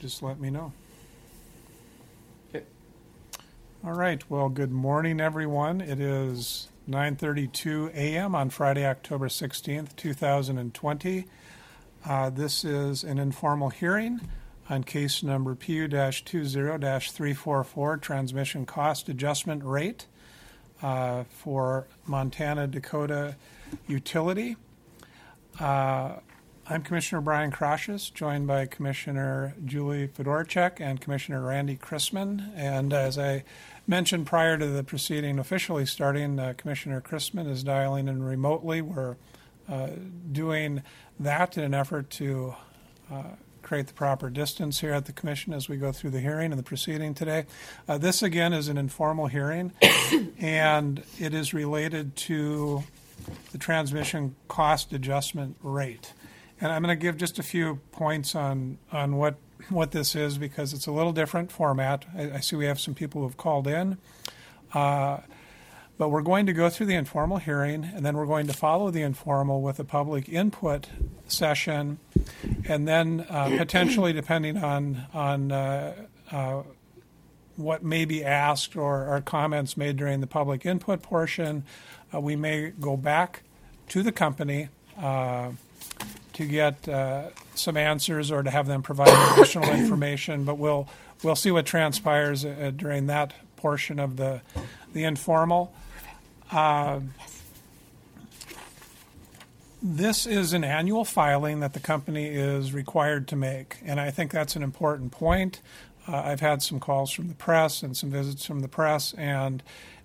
just let me know. Okay. All right. Well, good morning, everyone. It is 9:32 a.m. on Friday, October 16th, 2020. This is an informal hearing on case number PU-20-344, transmission cost adjustment rate for Montana Dakota Utility. I'm Commissioner Brian Krashes, joined by Commissioner Julie Fedorchak and Commissioner Randy Chrisman. And as I mentioned prior to the proceeding officially starting, Commissioner Chrisman is dialing in remotely. We're doing that in an effort to create the proper distance here at the Commission as we go through the hearing and the proceeding today. This, again, is an informal hearing, and it is related to the transmission cost adjustment rate. And I'm going to give just a few points on what this is because it's a little different format. I see we have some people who have called in. But we're going to go through the informal hearing, and then we're going to follow the informal with a public input session, and then potentially, depending on what may be asked or comments made during the public input portion, we may go back to the company to get some answers or to have them provide additional information. But we'll see what transpires during that portion of the informal. This is an annual filing that the company is required to make, and I think that's an important point. I've had some calls from the press and some visits from the press, and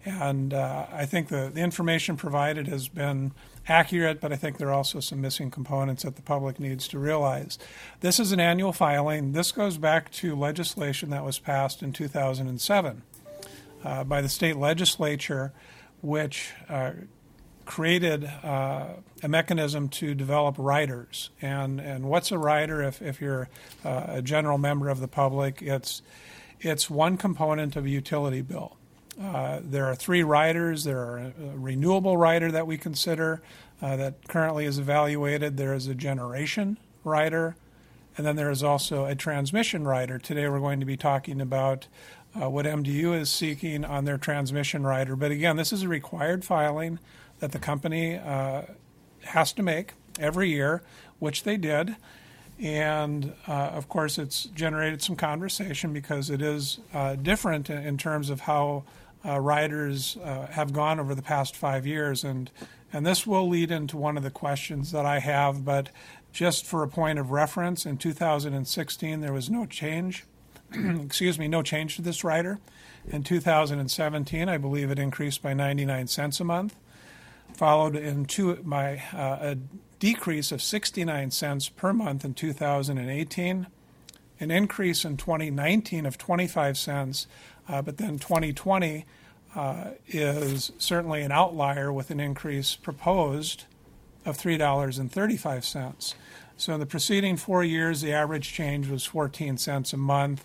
I think the information provided has been accurate, but I think there are also some missing components that the public needs to realize. This is an annual filing. This goes back to legislation that was passed in 2007 by the state legislature, which created a mechanism to develop riders. And what's a rider? If you're a general member of the public, it's one component of a utility bill. There are three riders. There are a renewable rider that we consider that currently is evaluated. There is a generation rider, and then there is also a transmission rider. Today we're going to be talking about what MDU is seeking on their transmission rider. But again, this is a required filing that the company has to make every year, which they did. And, of course, it's generated some conversation because it is different in terms of how riders have gone over the past 5 years. And this will lead into one of the questions that I have. But just for a point of reference, in 2016, there was no change. No change to this rider. In 2017, I believe it increased by 99 cents a month, followed by a decrease of 69 cents per month in 2018, an increase in 2019 of 25 cents, but then 2020 is certainly an outlier with an increase proposed of $3.35. So in the preceding 4 years, the average change was 14 cents a month,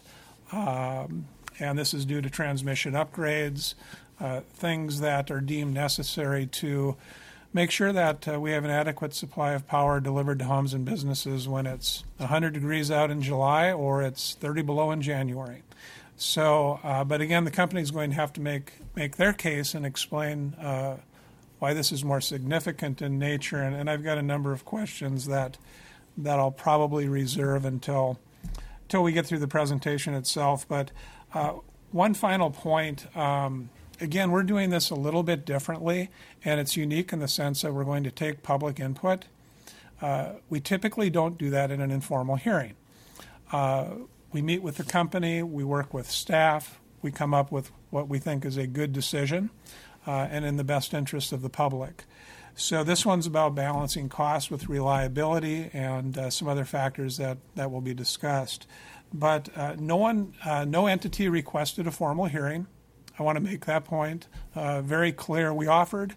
and this is due to transmission upgrades, things that are deemed necessary to make sure that we have an adequate supply of power delivered to homes and businesses when it's 100 degrees out in July or it's 30 below in January. So, but again, the company is going to have to make their case and explain why this is more significant in nature. And I've got a number of questions that I'll probably reserve until we get through the presentation itself. But one final point, again, we're doing this a little bit differently, and it's unique in the sense that we're going to take public input. We typically don't do that in an informal hearing. We meet with the company, we work with staff, we come up with what we think is a good decision and in the best interest of the public. So this one's about balancing costs with reliability and some other factors that will be discussed. But no entity requested a formal hearing. I want to make that point very clear. We offered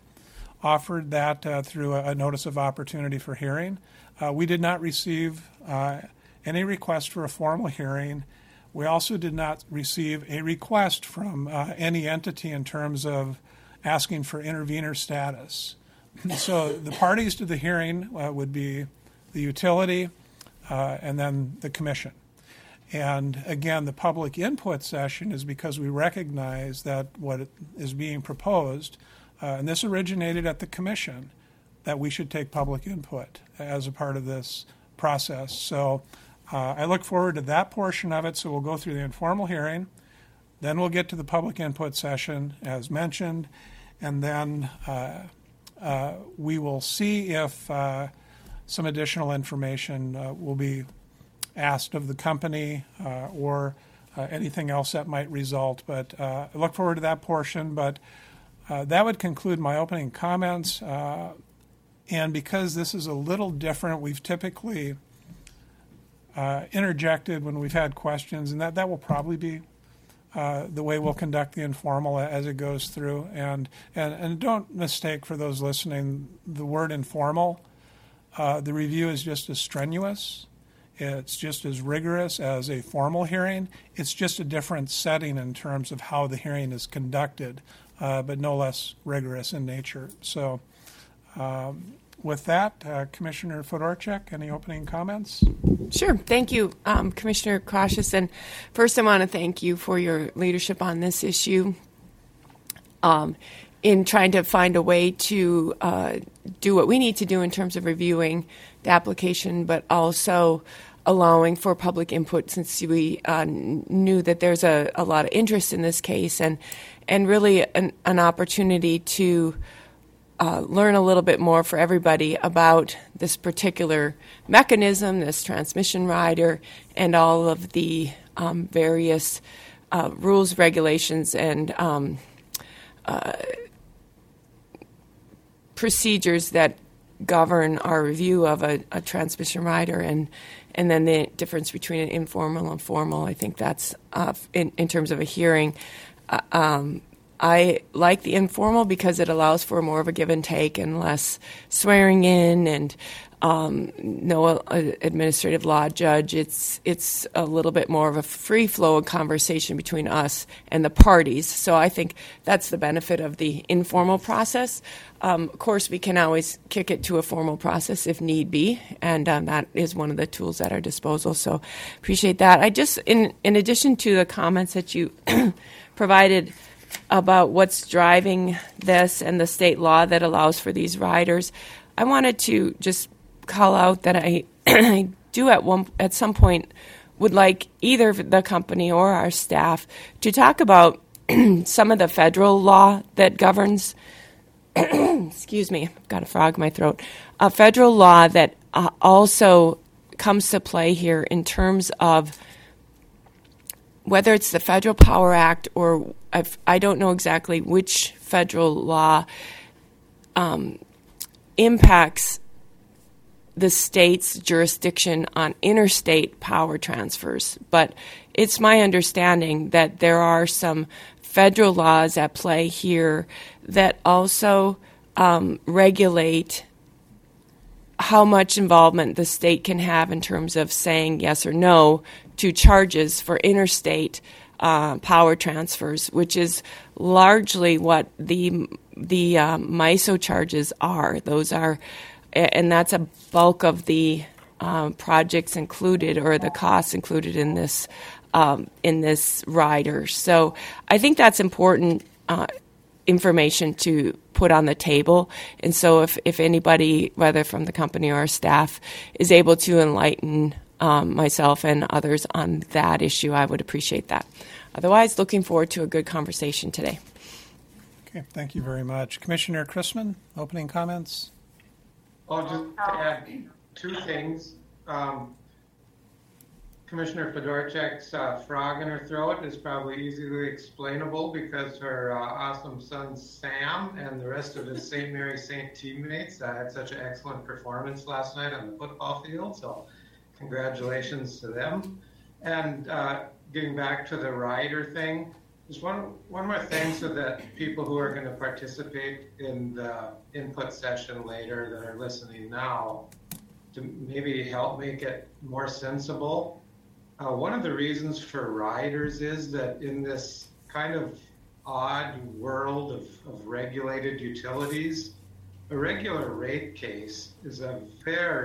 that through a notice of opportunity for hearing. We did not receive any request for a formal hearing. We also did not receive a request from any entity in terms of asking for intervener status. So the parties to the hearing would be the utility and then the commission. And again, the public input session is because we recognize that what is being proposed, and this originated at the commission, that we should take public input as a part of this process. So I look forward to that portion of it. So we'll go through the informal hearing, then we'll get to the public input session as mentioned, and then we will see if some additional information will be asked of the company or anything else that might result. But I look forward to that portion. But that would conclude my opening comments. And because this is a little different, we've typically interjected when we've had questions, and that will probably be the way we'll conduct the informal as it goes through. And don't mistake, for those listening, the word informal. The review is just as strenuous. It's just as rigorous as a formal hearing. It's just a different setting in terms of how the hearing is conducted, but no less rigorous in nature. So with that, Commissioner Fedorchak, any opening comments? Sure. Thank you, Commissioner Cautious. And first, I want to thank you for your leadership on this issue in trying to find a way to do what we need to do in terms of reviewing the application, but also allowing for public input, since we knew that there's a lot of interest in this case, and really an opportunity to learn a little bit more for everybody about this particular mechanism, this transmission rider, and all of the various rules, regulations, and procedures that govern our review of a transmission rider, and then the difference between an informal and formal. I think that's in terms of a hearing. I like the informal because it allows for more of a give and take and less swearing in, and no administrative law judge. It's a little bit more of a free flow of conversation between us and the parties. So I think that's the benefit of the informal process. Of course, we can always kick it to a formal process if need be, and that is one of the tools at our disposal. So appreciate that. I just, in addition to the comments that you provided about what's driving this and the state law that allows for these riders, I wanted to just call out that I do at some point would like either the company or our staff to talk about some of the federal law that governs excuse me, I've got a frog in my throat, a federal law that also comes to play here in terms of whether it's the Federal Power Act or I don't know exactly which federal law impacts the state's jurisdiction on interstate power transfers. But it's my understanding that there are some federal laws at play here that also regulate how much involvement the state can have in terms of saying yes or no to charges for interstate power transfers, which is largely what the MISO charges are. Those are, and that's a bulk of the projects included, or the costs included in this rider. So I think that's important information to put on the table. And so if anybody, whether from the company or our staff, is able to enlighten myself and others on that issue, I would appreciate that. Otherwise, looking forward to a good conversation today. Okay, thank you very much. Commissioner Chrisman, opening comments? I'll just add two things. Commissioner Fedorchak's frog in her throat is probably easily explainable because her awesome son Sam and the rest of his St. Mary St. teammates had such an excellent performance last night on the football field, so congratulations to them. And getting back to the rider thing, just one more thing so that people who are going to participate in the input session later that are listening now, to maybe help make it more sensible. One of the reasons for riders is that in this kind of odd world of regulated utilities, a regular rate case is a very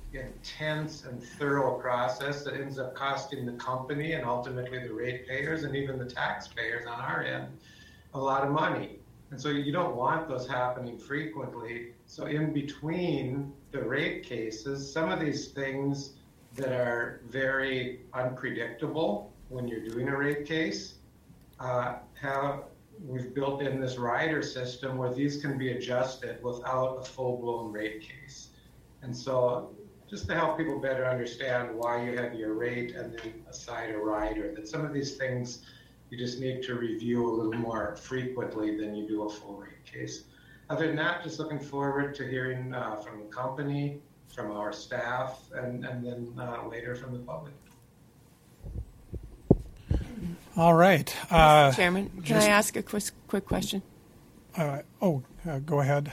intense and thorough process that ends up costing the company and ultimately the ratepayers and even the taxpayers on our end a lot of money. And so you don't want those happening frequently. So in between the rate cases, some of these things that are very unpredictable when you're doing a rate case, we've built in this rider system where these can be adjusted without a full-blown rate case. And so just to help people better understand why you have your rate and then aside a rider, that some of these things you just need to review a little more frequently than you do a full rate case. Other than that, just looking forward to hearing from the company, from our staff, and then later from the public. All right. Mr. Chairman, can I ask a quick question? Go ahead.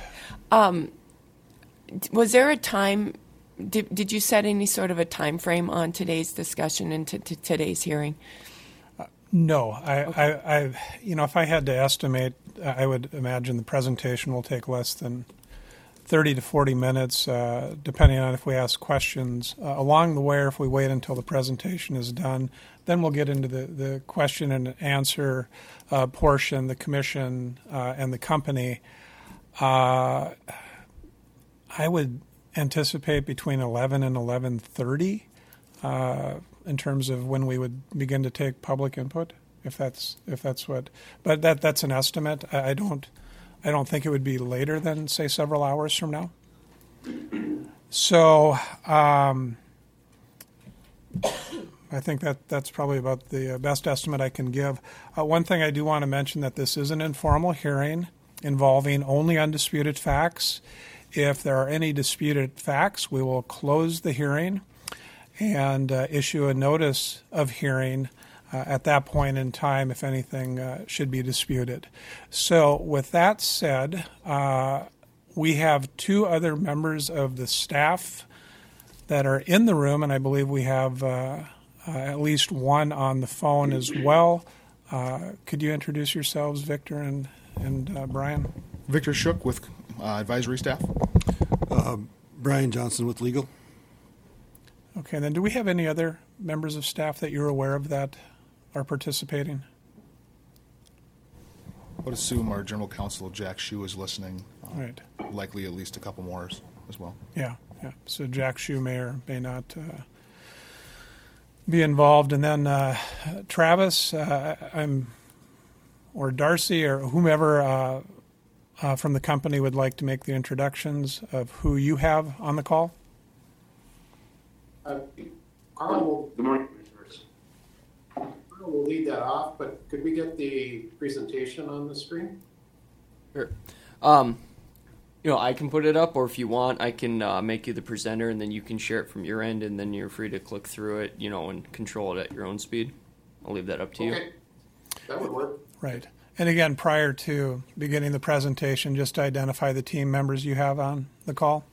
Was there a time, did you set any sort of a time frame on today's discussion and today's hearing? No. I if I had to estimate, I would imagine the presentation will take less than 30 to 40 minutes, depending on if we ask questions along the way, or if we wait until the presentation is done. Then we'll get into the question and answer portion, the commission and the company. I would anticipate between 11 and 11:30 in terms of when we would begin to take public input, if that's what. But that's an estimate. I don't think it would be later than, say, several hours from now. So I think that's probably about the best estimate I can give. One thing I do want to mention, that this is an informal hearing involving only undisputed facts. If there are any disputed facts, we will close the hearing and issue a notice of hearing at that point in time if anything should be disputed. So with that said, we have two other members of the staff that are in the room, and I believe we have at least one on the phone as well. Could you introduce yourselves, Victor and Brian? Victor Shook with advisory staff. Brian Johnson with legal. Okay, then do we have any other members of staff that you're aware of that are participating? I would assume our general counsel, Jack Shue, is listening. Right. Likely at least a couple more as well. Yeah. So Jack Shue may or may not be involved. And then Travis, or Darcy, or whomever from the company would like to make the introductions of who you have on the call. Carl Good morning. will lead that off, but could we get the presentation on the screen? Sure. I can put it up, or if you want, I can make you the presenter, and then you can share it from your end, and then you're free to click through it, and control it at your own speed. I'll leave that up to you. Okay, that would work. Right. And again, prior to beginning the presentation, just identify the team members you have on the call.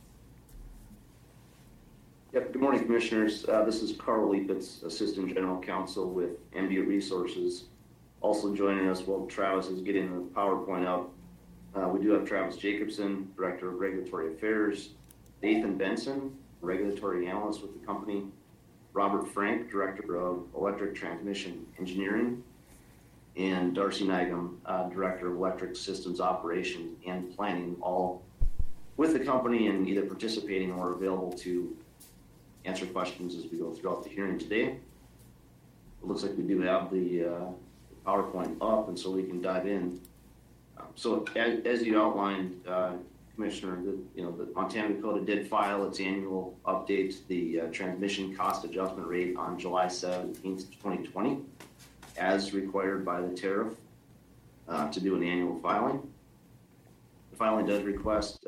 Yep. Good morning, Commissioners. This is Carl Liepitz, Assistant General Counsel with MDU Resources. Also joining us while Travis is getting the PowerPoint up, we do have Travis Jacobson, Director of Regulatory Affairs, Nathan Benson, Regulatory Analyst with the company, Robert Frank, Director of Electric Transmission Engineering, and Darcy Nygam, Director of Electric Systems Operations and Planning, all with the company and either participating or available to answer questions as we go throughout the hearing today. It looks like we do have the PowerPoint up, and so we can dive in. So as you outlined, Commissioner, the Montana Dakota did file its annual update, the transmission cost adjustment rate on July 17th, 2020, as required by the tariff to do an annual filing. The filing does request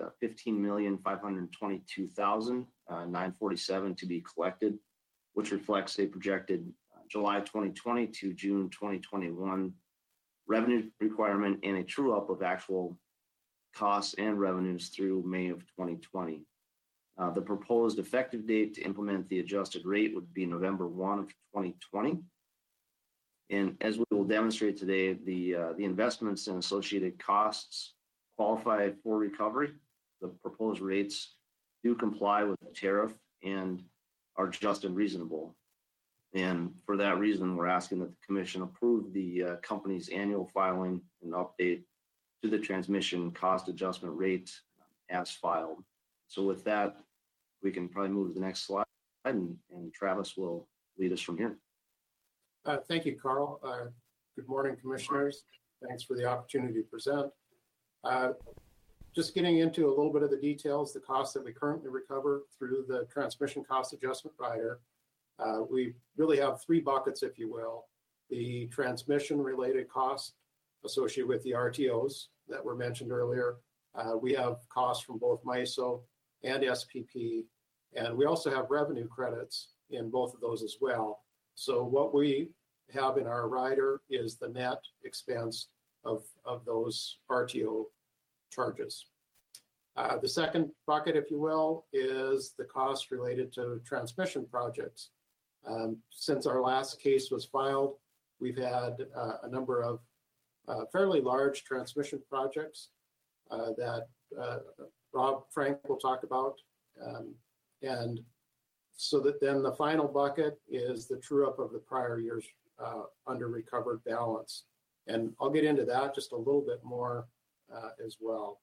$15,522,947 to be collected, which reflects a projected July 2020 to June 2021 revenue requirement and a true-up of actual costs and revenues through May of 2020. The proposed effective date to implement the adjusted rate would be November 1 of 2020. And as we will demonstrate today, the investments and associated costs qualify for recovery. The proposed rates do comply with the tariff and are just and reasonable. And for that reason, we're asking that the commission approve the company's annual filing and update to the transmission cost adjustment rate as filed. So with that, we can probably move to the next slide, and Travis will lead us from here. Thank you, Carl. Good morning, commissioners. Thanks for the opportunity to present. Just getting into a little bit of the details, the costs that we currently recover through the transmission cost adjustment rider. We really have three buckets, if you will. The transmission related costs associated with the RTOs that were mentioned earlier. We have costs from both MISO and SPP, and we also have revenue credits in both of those as well. So what we have in our rider is the net expense of those RTO charges. The second bucket, if you will, is the cost related to transmission projects. Since our last case was filed, we've had a number of fairly large transmission projects that Rob Frank will talk about. And so that then the final bucket is the true up of the prior year's under recovered balance. And I'll get into that just a little bit more as well.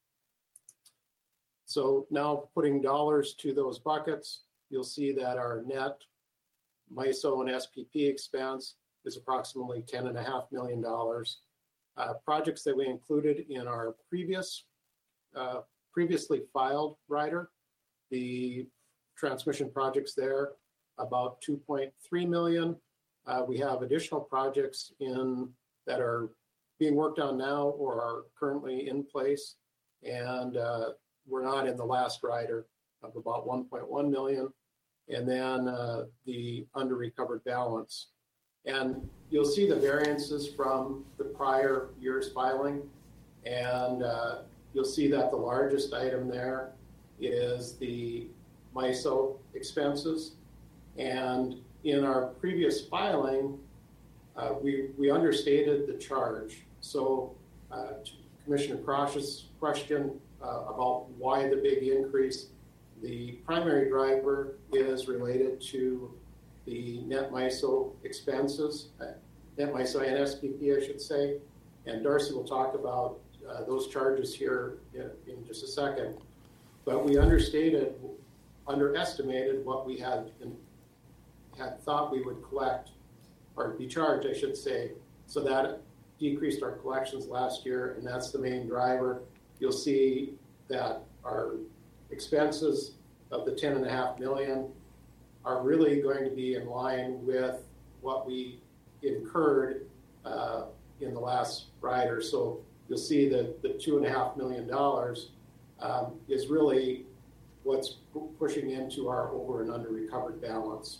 So now putting dollars to those buckets, you'll see that our net MISO and SPP expense is approximately $10.5 million. Projects that we included in our previously filed rider, the transmission projects there, about $2.3 million. We have additional projects that are being worked on now or are currently in place, and we're not in the last rider of about $1.1 million, and then the under recovered balance. And you'll see the variances from the prior year's filing, and you'll see that the largest item there is the MISO expenses. And in our previous filing, we understated the charge. So to Commissioner Krosch's question about why the big increase, the primary driver is related to the net MISO expenses, net MISO and SPP, I should say. And Darcy will talk about those charges here in just a second. But we underestimated what we had thought we would collect, or be charged, I should say. So that decreased our collections last year, and that's the main driver. You'll see that our expenses of the $10.5 million are really going to be in line with what we incurred in the last rider. So you'll see that the $2.5 million is really what's pushing into our over and under recovered balance.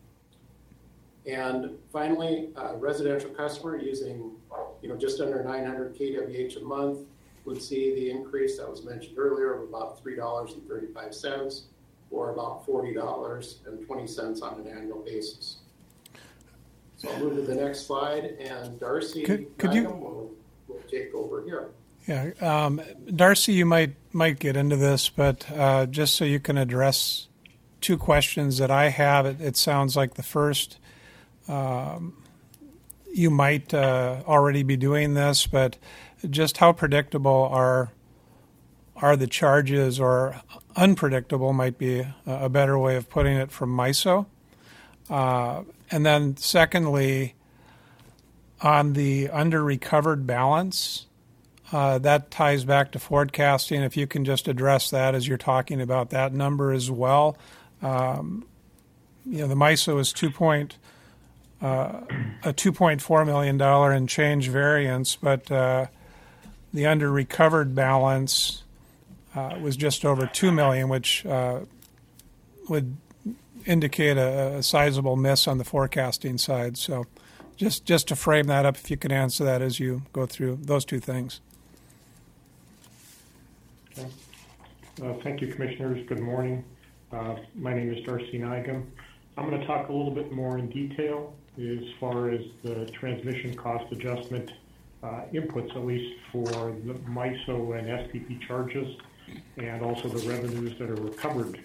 And finally, residential customer using just under 900 kWh a month would see the increase that was mentioned earlier of about $3.35, or about $40.20 on an annual basis. So I'll move to the next slide, and Darcy will take over here. Yeah, Darcy, you might get into this, but just so you can address two questions that I have, it sounds like the first, you might already be doing this, but just how predictable are the charges, or unpredictable might be a better way of putting it, from MISO? And then secondly, on the under recovered balance, that ties back to forecasting. If you can just address that as you're talking about that number as well. The MISO is a $2.4 million and change variance, but the under recovered balance was just over $2 million, which would indicate a sizable miss on the forecasting side. So just to frame that up, if you can answer that as you go through those two things. Okay. Thank you, Commissioners. Good morning. My name is Darcy Nigam. I'm going to talk a little bit more in detail as far as the transmission cost adjustment inputs, at least for the MISO and SPP charges, and also the revenues that are recovered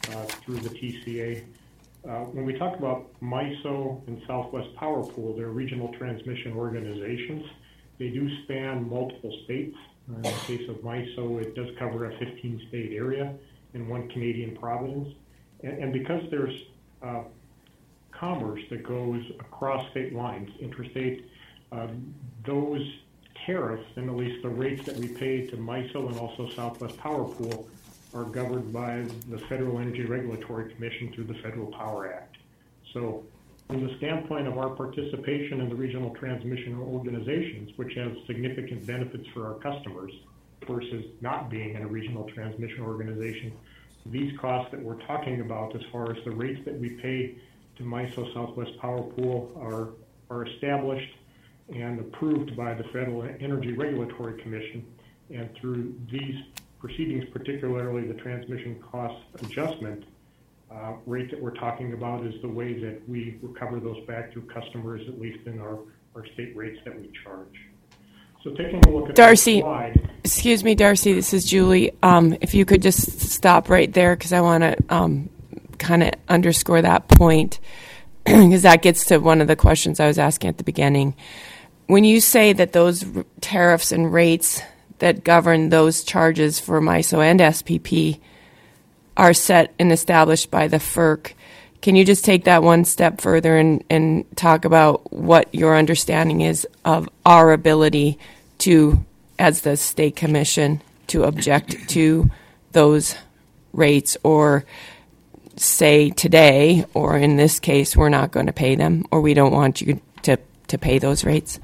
through the TCA. When we talk about MISO and Southwest Power Pool, they're regional transmission organizations. They do span multiple states. In the case of MISO, it does cover a 15-state area and one Canadian province. And because there's commerce that goes across state lines, interstate, those tariffs, and at least the rates that we pay to MISO and also Southwest Power Pool, are governed by the Federal Energy Regulatory Commission through the Federal Power Act. So from the standpoint of our participation in the regional transmission organizations, which have significant benefits for our customers versus not being in a regional transmission organization, these costs that we're talking about as far as the rates that we pay to MISO Southwest Power Pool are established and approved by the Federal Energy Regulatory Commission. And through these proceedings, particularly the transmission cost adjustment rate that we're talking about, is the way that we recover those back to customers, at least in our state rates that we charge. So taking a look at Darcy, the slide. Excuse me, Darcy, this is Julie. If you could just stop right there, because I want to kind of underscore that point, because that gets to one of the questions I was asking at the beginning. When you say that those tariffs and rates that govern those charges for MISO and SPP are set and established by the FERC, can you just take that one step further and talk about what your understanding is of our ability to, as the state commission, to object to those rates, or say today, or in this case, we're not going to pay them, or we don't want you to pay those rates?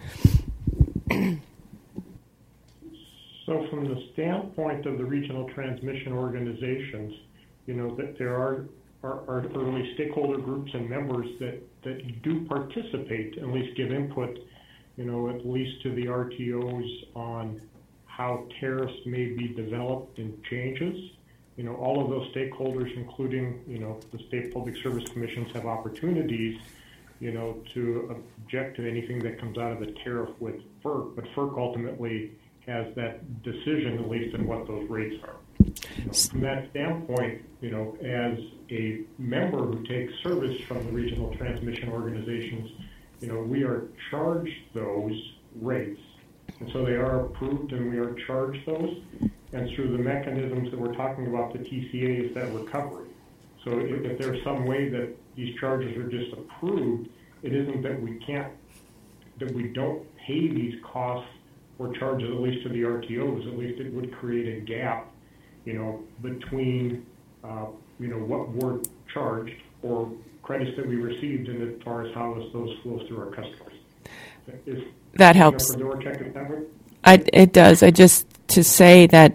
So from the standpoint of the regional transmission organizations, that there are early stakeholder groups and members that do participate, at least give input, at least to the RTOs on how tariffs may be developed and changes. All of those stakeholders, including, the state public service commissions, have opportunities, to object to anything that comes out of the tariff with FERC, but FERC ultimately has that decision, at least in what those rates are. From that standpoint, as a member who takes service from the regional transmission organizations, we are charged those rates. And so they are approved and we are charged those. And through the mechanisms that we're talking about, the TCA is that recovery. So if there's some way that these charges are just approved, it isn't that we don't pay these costs or charges, at least to the RTOs. At least it would create a gap, between, what we're charged or credits that we received, and as far as how those flow through our customers. That helps. It does. I just to say that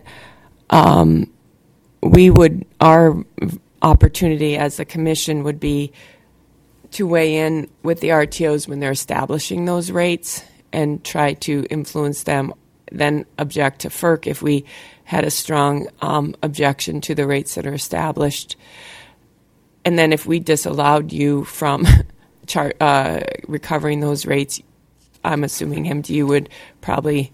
our opportunity as a commission would be to weigh in with the RTOs when they're establishing those rates and try to influence them, then object to FERC if we had a strong objection to the rates that are established. And then if we disallowed you from recovering those rates, I'm assuming MDU would probably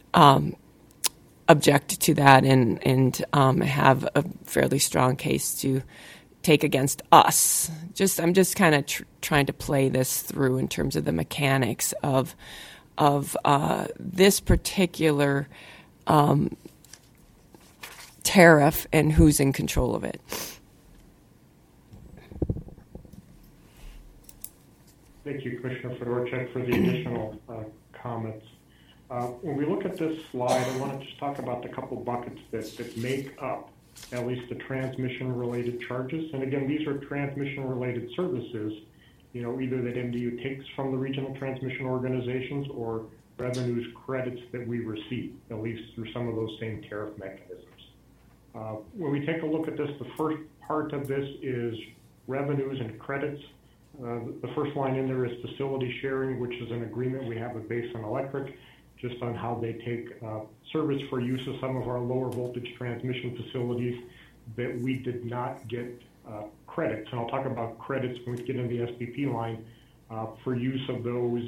object to that and have a fairly strong case to take against us. I'm just kind of trying to play this through in terms of the mechanics of this particular tariff and who's in control of it. Thank you, Commissioner Fedorchak, for the additional comments. When we look at this slide, I want to just talk about the couple buckets that make up at least the transmission-related charges. And again, these are transmission-related services, either that MDU takes from the regional transmission organizations or revenues credits that we receive, at least through some of those same tariff mechanisms. When we take a look at this, the first part of this is revenues and credits. The first line in there is facility sharing, which is an agreement we have with Basin Electric, just on how they take service for use of some of our lower voltage transmission facilities that we did not get credits. And I'll talk about credits when we get into the SPP line for use of those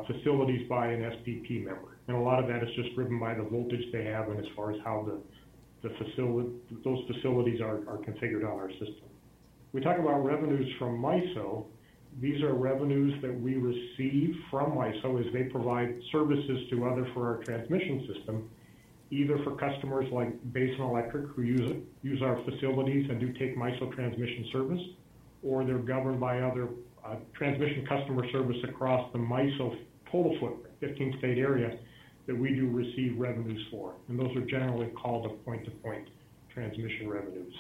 facilities by an SPP member. And a lot of that is just driven by the voltage they have and as far as how those facilities are configured on our system. We talk about revenues from MISO. These are revenues that we receive from MISO as they provide services for our transmission system, either for customers like Basin Electric who use our facilities and do take MISO transmission service, or they're governed by other transmission customer service across the MISO total footprint, 15-state area, that we do receive revenues for. And those are generally called the point-to-point transmission revenues.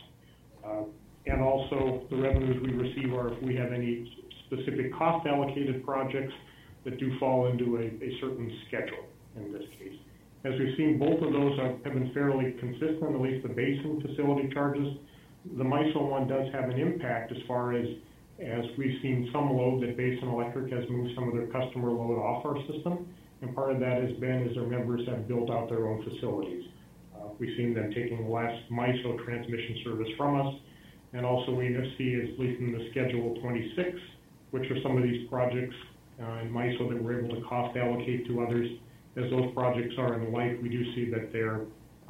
And also the revenues we receive are if we have any specific cost allocated projects that do fall into a certain schedule in this case. As we've seen, both of those have been fairly consistent, at least the Basin facility charges. The MISO one does have an impact as far as we've seen some load that Basin Electric has moved some of their customer load off our system. And part of that has been as their members have built out their own facilities. We've seen them taking less MISO transmission service from us. And also we see, at least in the Schedule 26, which are some of these projects in MISO that we're able to cost allocate to others. As those projects are in life, we do see that their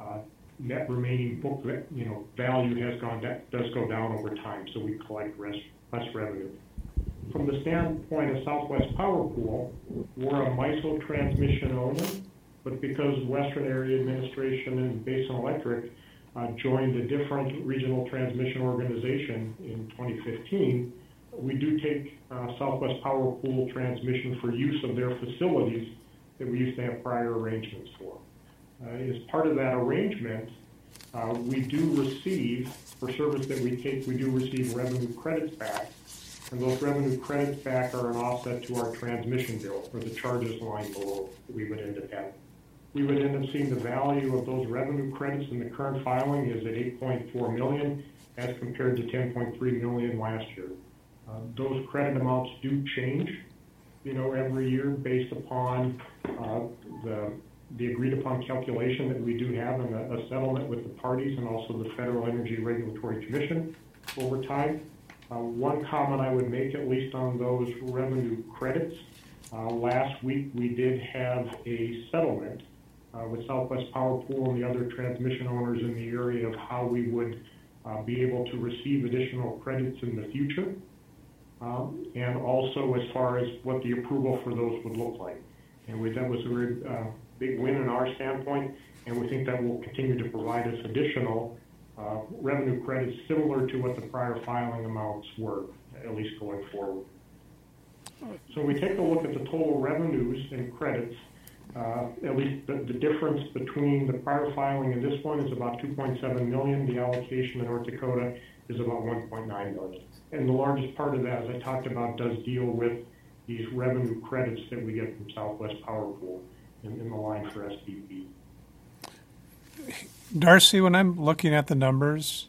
net remaining book value does go down over time, so we collect less revenue. From the standpoint of Southwest Power Pool, we're a MISO transmission owner, but because Western Area Administration and Basin Electric joined a different regional transmission organization in 2015, we do take Southwest Power Pool transmission for use of their facilities that we used to have prior arrangements for. As part of that arrangement, we do receive, for service that we take, we do receive revenue credits back, and those revenue credits back are an offset to our transmission bill, or the charges line below that we would end up having. We would end up seeing the value of those revenue credits in the current filing is at $8.4 million as compared to $10.3 million last year. Those credit amounts do change, every year based upon the agreed upon calculation that we do have in a settlement with the parties and also the Federal Energy Regulatory Commission over time. One comment I would make, at least on those revenue credits, last week we did have a settlement with Southwest Power Pool and the other transmission owners in the area of how we would be able to receive additional credits in the future. And also as far as what the approval for those would look like. And that was a very big win in our standpoint, and we think that will continue to provide us additional revenue credits similar to what the prior filing amounts were, at least going forward. So we take a look at the total revenues and credits, at least the difference between the prior filing and this one is about $2.7 million. The allocation in North Dakota is about $1.9 million. And the largest part of that, as I talked about, does deal with these revenue credits that we get from Southwest Power Pool in the line for SPP. Darcy, when I'm looking at the numbers,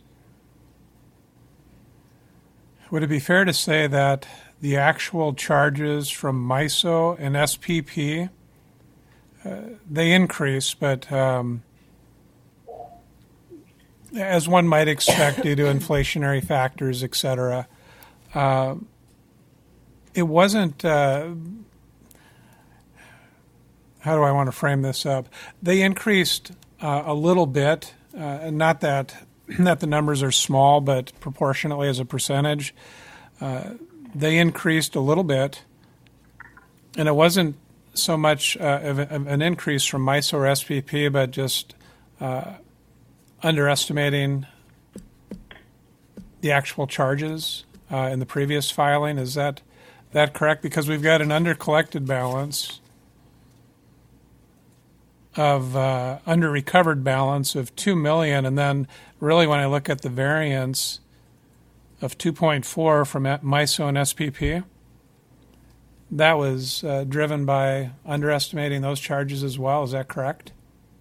would it be fair to say that the actual charges from MISO and SPP, they increase, but as one might expect due to inflationary factors, et cetera, it wasn't, how do I want to frame this up? They increased a little bit, not that the numbers are small, but proportionately as a percentage. They increased a little bit, and it wasn't so much of an increase from MISO or SPP, but just underestimating the actual charges in the previous filing. Is that correct? Because we've got an undercollected balance of under-recovered balance of $2 million, and then really when I look at the variance of 2.4 from MISO and SPP, that was driven by underestimating those charges as well. Is that correct?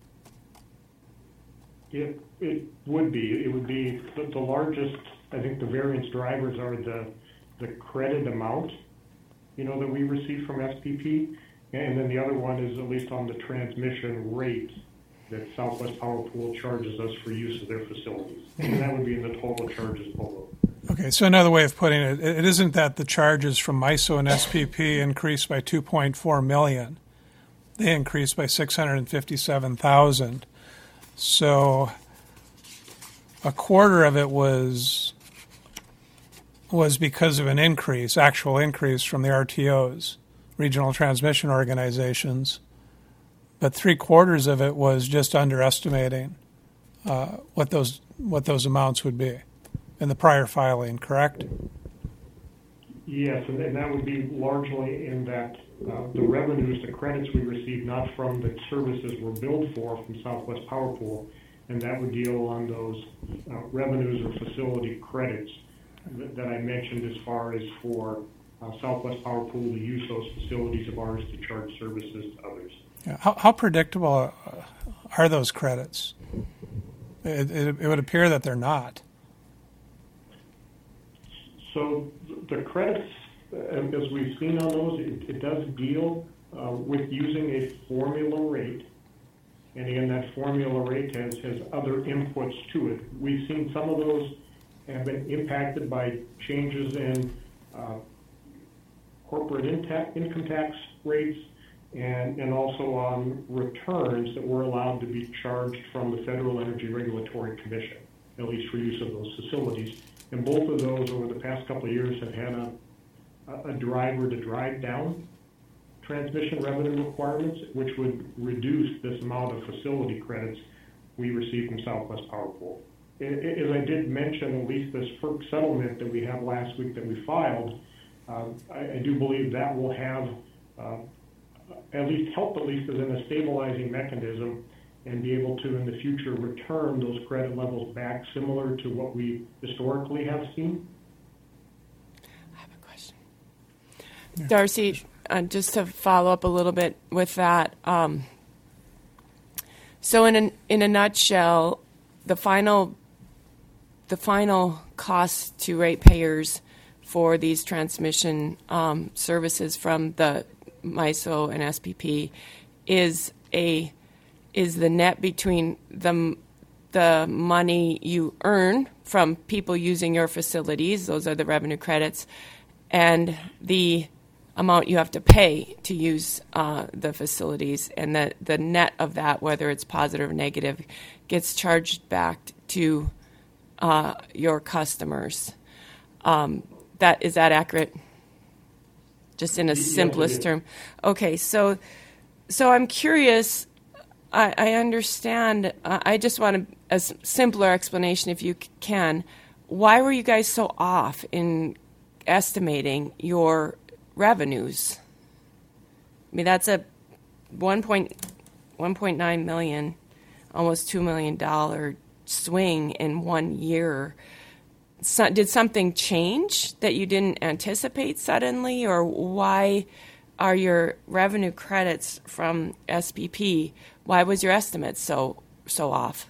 It would be. It would be the largest. I think the variance drivers are the credit amount, that we receive from SPP, and then the other one is at least on the transmission rate that Southwest Power Pool charges us for use of their facilities, and that would be in the total charges below. Okay, so another way of putting it, it isn't that the charges from MISO and SPP increased by $2.4 million. They increased by $657,000. So a quarter of it was because of an actual increase from the RTOs, regional transmission organizations, but 3/4 of it was just underestimating what those amounts would be in the prior filing, correct? Yes, and that would be largely in that the revenues, the credits we received, not from the services we're billed for from Southwest Power Pool, and that would deal on those revenues or facility credits that I mentioned as far as for Southwest Power Pool to use those facilities of ours to charge services to others. Yeah. How predictable are those credits? It would appear that they're not. So the credits, as we've seen on those, it does deal with using a formula rate. And again, that formula rate has other inputs to it. We've seen some of those have been impacted by changes in corporate income tax rates and also on returns that were allowed to be charged from the Federal Energy Regulatory Commission, at least for use of those facilities. And both of those over the past couple of years have had a driver to drive down transmission revenue requirements, which would reduce this amount of facility credits we receive from Southwest Power Pool. As I did mention, at least this FERC settlement that we had last week that we filed, I do believe that will have at least help, at least as in a stabilizing mechanism, and be able to in the future return those credit levels back similar to what we historically have seen. I have a question. Yeah. Darcy, just to follow up a little bit with that. So in a nutshell, the final cost to ratepayers for these transmission services from the MISO and SPP is the net between the money you earn from people using your facilities, those are the revenue credits, and the amount you have to pay to use the facilities, and the net of that, whether it's positive or negative, gets charged back to your customers. Is that accurate? Just in a simplest term. Okay, so I'm curious. I understand. I just want a simpler explanation, if you can. Why were you guys so off in estimating your revenues? I mean, that's a $1.9 million, almost $2 million swing in 1 year. So, did something change that you didn't anticipate suddenly, or why are your revenue credits from SPP? Why was your estimate so off?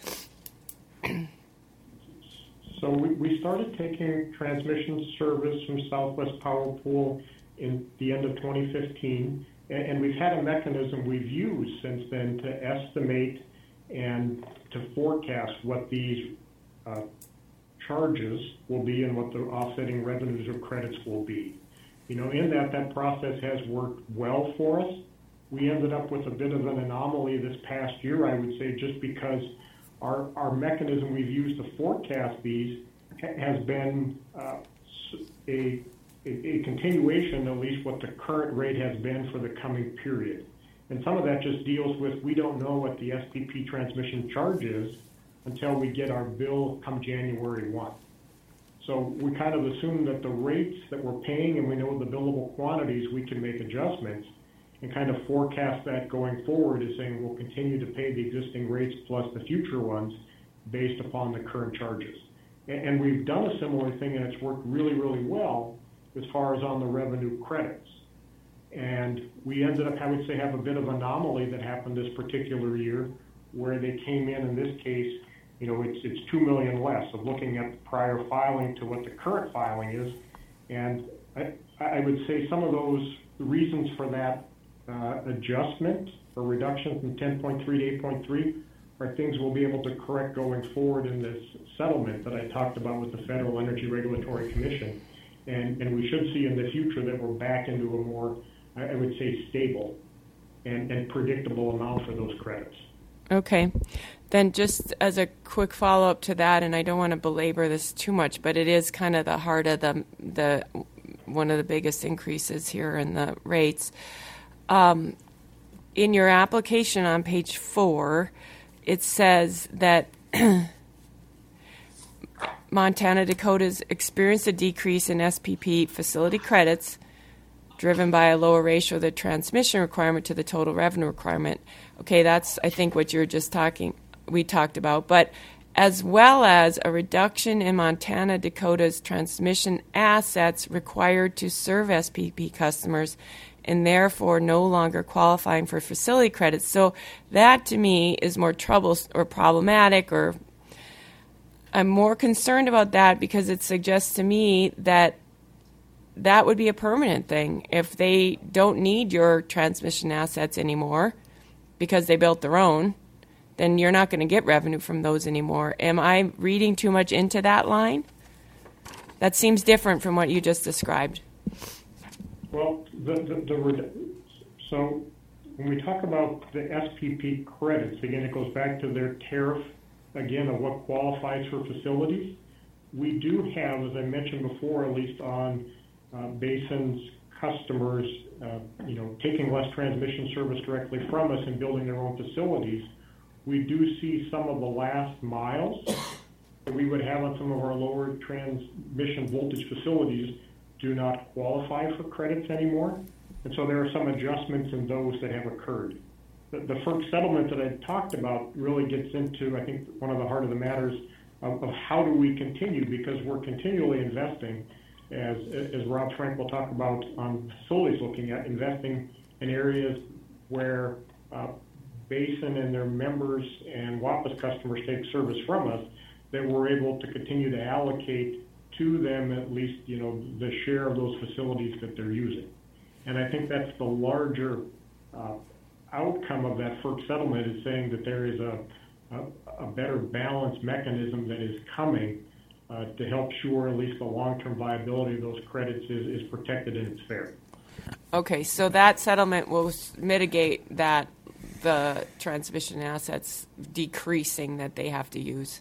So we started taking transmission service from Southwest Power Pool in the end of 2015, and we've had a mechanism we've used since then to estimate and to forecast what these charges will be and what the offsetting revenues or credits will be. You know, in that process has worked well for us. We ended up with a bit of an anomaly this past year, I would say, just because our mechanism we've used to forecast these has been a continuation, at least what the current rate has been for the coming period. And some of that just deals with, we don't know what the SPP transmission charge is until we get our bill come January 1. So we kind of assume that the rates that we're paying, and we know the billable quantities, we can make adjustments and kind of forecast that going forward as saying we'll continue to pay the existing rates plus the future ones based upon the current charges. And we've done a similar thing, and it's worked really, really well as far as on the revenue credits. And we ended up, I would say, have a bit of anomaly that happened this particular year where they came in this case, you know, it's $2 million less of looking at the prior filing to what the current filing is. And I would say some of those reasons for that adjustment or reduction from 10.3 to 8.3 are things we'll be able to correct going forward in this settlement that I talked about with the Federal Energy Regulatory Commission. And we should see in the future that we're back into a more, I would say, stable and predictable amount for those credits. Okay. Then just as a quick follow-up to that, and I don't want to belabor this too much, but it is kind of the heart of the one of the biggest increases here in the rates. In your application on page 4, it says that Montana Dakota's experienced a decrease in SPP facility credits driven by a lower ratio of the transmission requirement to the total revenue requirement. Okay, that's, I think, what we talked about, but as well as a reduction in Montana Dakota's transmission assets required to serve SPP customers and therefore no longer qualifying for facility credits. So that to me is more problematic, or I'm more concerned about that because it suggests to me that that would be a permanent thing. If they don't need your transmission assets anymore because they built their own, then you're not going to get revenue from those anymore. Am I reading too much into that line? That seems different from what you just described. Well, so when we talk about the SPP credits, again, it goes back to their tariff, again, of what qualifies for facilities. We do have, as I mentioned before, at least on Basin's customers, taking less transmission service directly from us and building their own facilities, we do see some of the last miles that we would have on some of our lower transmission voltage facilities do not qualify for credits anymore. And so there are some adjustments in those that have occurred. The FERC settlement that I talked about really gets into, I think, one of the heart of the matters of how do we continue, because we're continually investing, as Rob Frank will talk about on facilities, looking at investing in areas where Basin and their members and WAPA's customers take service from us, that we're able to continue to allocate to them at least, the share of those facilities that they're using. And I think that's the larger outcome of that FERC settlement, is saying that there is a better balanced mechanism that is coming to help sure at least the long-term viability of those credits is protected and it's fair. Okay, so that settlement will mitigate that, the transmission assets decreasing that they have to use.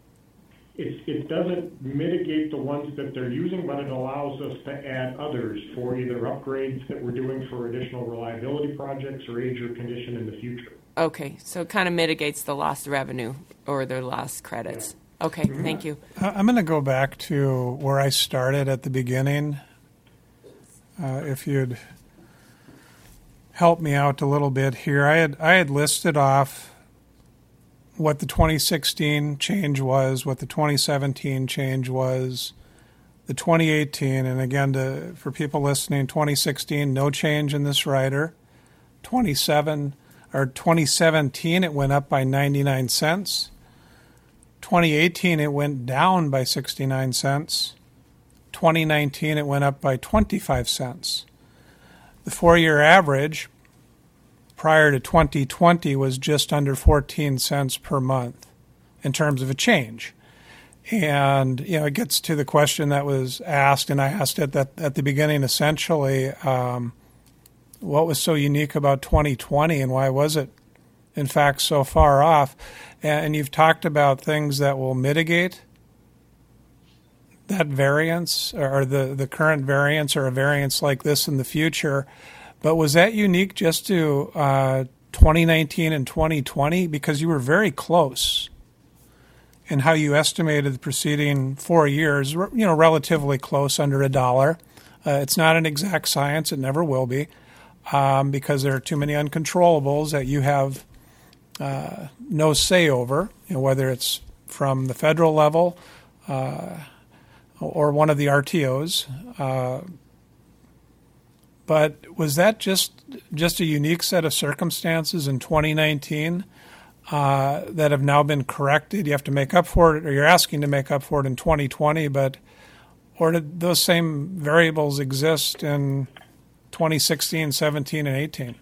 It doesn't mitigate the ones that they're using, but it allows us to add others for either upgrades that we're doing for additional reliability projects or age or condition in the future. Okay, so it kind of mitigates the lost revenue or the lost credits. Yeah. Okay, thank you. I'm going to go back to where I started at the beginning. If you'd help me out a little bit here. I had listed off what the 2016 change was, what the 2017 change was, the 2018, and again, for people listening, 2016, no change in this rider. 2017, it went up by 99 cents. 2018, it went down by 69 cents. 2019, it went up by 25 cents. The 4-year average prior to 2020 was just under 14 cents per month in terms of a change. And, it gets to the question that was asked, and I asked it at the beginning, essentially, what was so unique about 2020 and why was it, in fact, so far off? And you've talked about things that will mitigate that variance or the current variance or a variance like this in the future. But was that unique just to 2019 and 2020? Because you were very close in how you estimated the preceding 4 years, relatively close, under $1. It's not an exact science. It never will be, because there are too many uncontrollables that you have no say over, whether it's from the federal level or one of the RTOs. But was that just a unique set of circumstances in 2019 that have now been corrected? You have to make up for it, or you're asking to make up for it in 2020, or did those same variables exist in 2016, 17, and 18?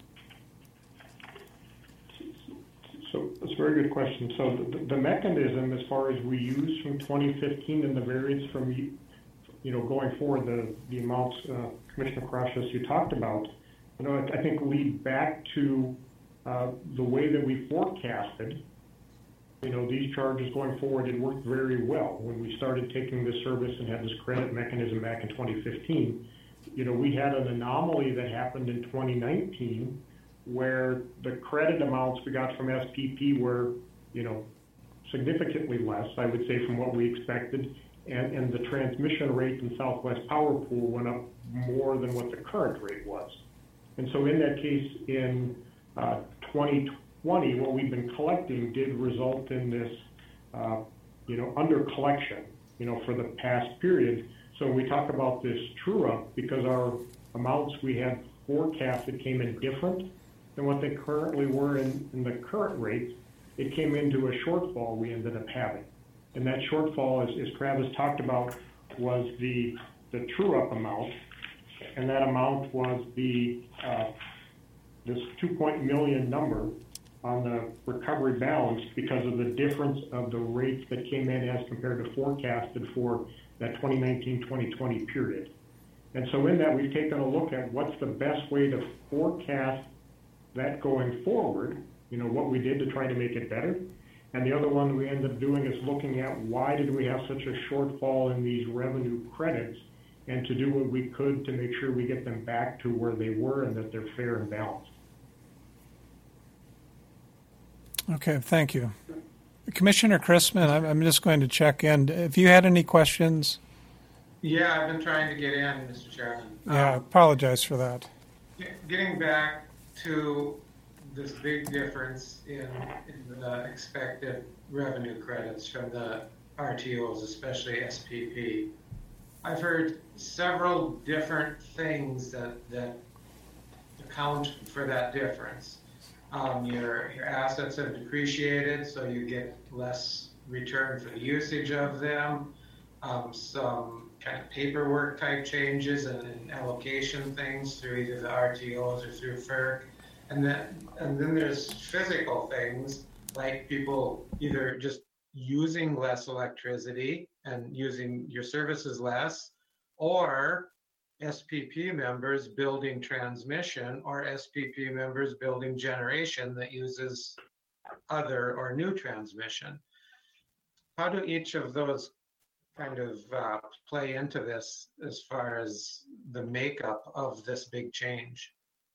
So that's a very good question. So the mechanism, as far as we use from 2015 and the variance from going forward, the amounts, Commissioner Krashas, you talked about, I think lead back to the way that we forecasted these charges going forward, it worked very well. When we started taking this service and had this credit mechanism back in 2015, we had an anomaly that happened in 2019 where the credit amounts we got from SPP were, significantly less, I would say, from what we expected. And the transmission rate in Southwest Power Pool went up more than what the current rate was. And so in that case, in 2020, what we've been collecting did result in this, under collection, for the past period. So when we talk about this true up, because our amounts we had forecasted came in different than what they currently were in the current rates, it came into a shortfall we ended up having. And that shortfall, as Travis talked about, was the true up amount, and that amount was the this $2 million number on the recovery balance because of the difference of the rates that came in as compared to forecasted for that 2019-2020 period. And so in that, we've taken a look at what's the best way to forecast that going forward, what we did to try to make it better. And the other one we ended up doing is looking at why did we have such a shortfall in these revenue credits, and to do what we could to make sure we get them back to where they were and that they're fair and balanced. Okay, thank you. Commissioner Chrisman, I'm just going to check in. If you had any questions? Yeah, I've been trying to get in, Mr. Chairman. Yeah, I apologize for that. Getting back to this big difference in the expected revenue credits from the RTOs, especially SPP. I've heard several different things that account for that difference. Your assets have depreciated, so you get less return for the usage of them. Some kind of paperwork type changes and allocation things through either the RTOs or through FERC. And then there's physical things like people either just using less electricity and using your services less, or SPP members building transmission, or SPP members building generation that uses other or new transmission. How do each of those kind of play into this as far as the makeup of this big change?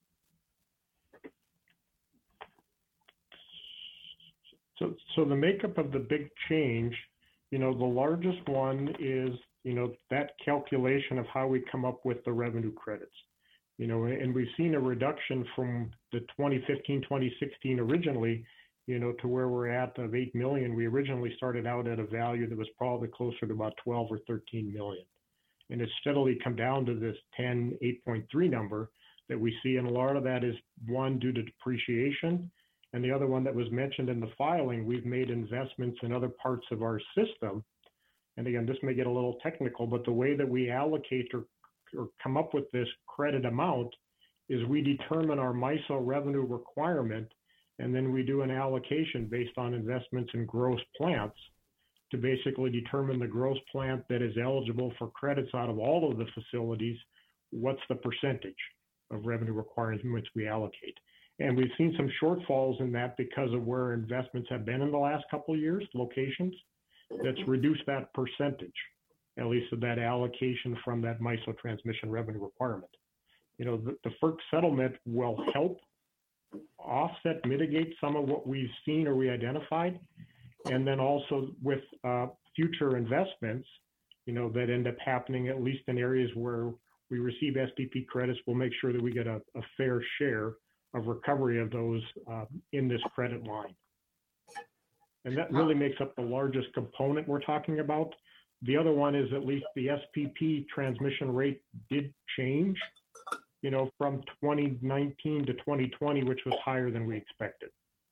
So the makeup of the big change, the largest one is, that calculation of how we come up with the revenue credits. And we've seen a reduction from the 2015, 2016 originally, to where we're at of 8 million. We originally started out at a value that was probably closer to about 12 or 13 million. And it's steadily come down to this 8.3 number that we see. And a lot of that is, one, due to depreciation. And the other one that was mentioned in the filing, we've made investments in other parts of our system. And again, this may get a little technical, but the way that we allocate or come up with this credit amount is we determine our MISO revenue requirement, and then we do an allocation based on investments in gross plants to basically determine the gross plant that is eligible for credits out of all of the facilities. What's the percentage of revenue requirements we allocate? And we've seen some shortfalls in that because of where investments have been in the last couple of years, locations, that's reduced that percentage, at least of that allocation from that MISO transmission revenue requirement. The FERC settlement will help offset, mitigate some of what we've seen or we identified. And then also with future investments, that end up happening, at least in areas where we receive SPP credits, we'll make sure that we get a fair share of recovery of those in this credit line. And that really makes up the largest component we're talking about. The other one is at least the SPP transmission rate did change, from 2019 to 2020, which was higher than we expected.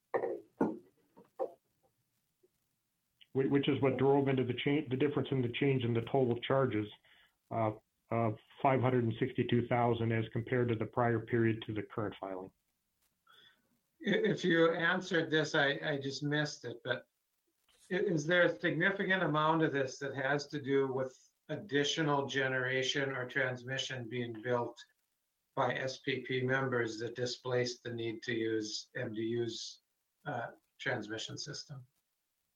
Which is what drove into the difference in the change in the total charges of $562,000 as compared to the prior period to the current filing. If you answered this, I just missed it, but is there a significant amount of this that has to do with additional generation or transmission being built by SPP members that displace the need to use MDU's transmission system?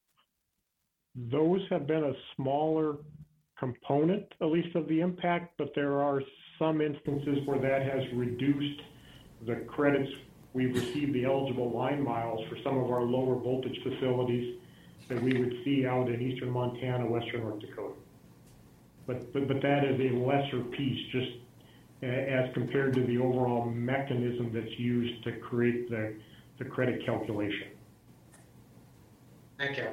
those have been a smaller component, at least of the impact, but there are some instances where that has reduced the credits we receive, the eligible line miles for some of our lower voltage facilities that we would see out in eastern Montana, western North Dakota. But that is a lesser piece, just as compared to the overall mechanism that's used to create the credit calculation. Thank you.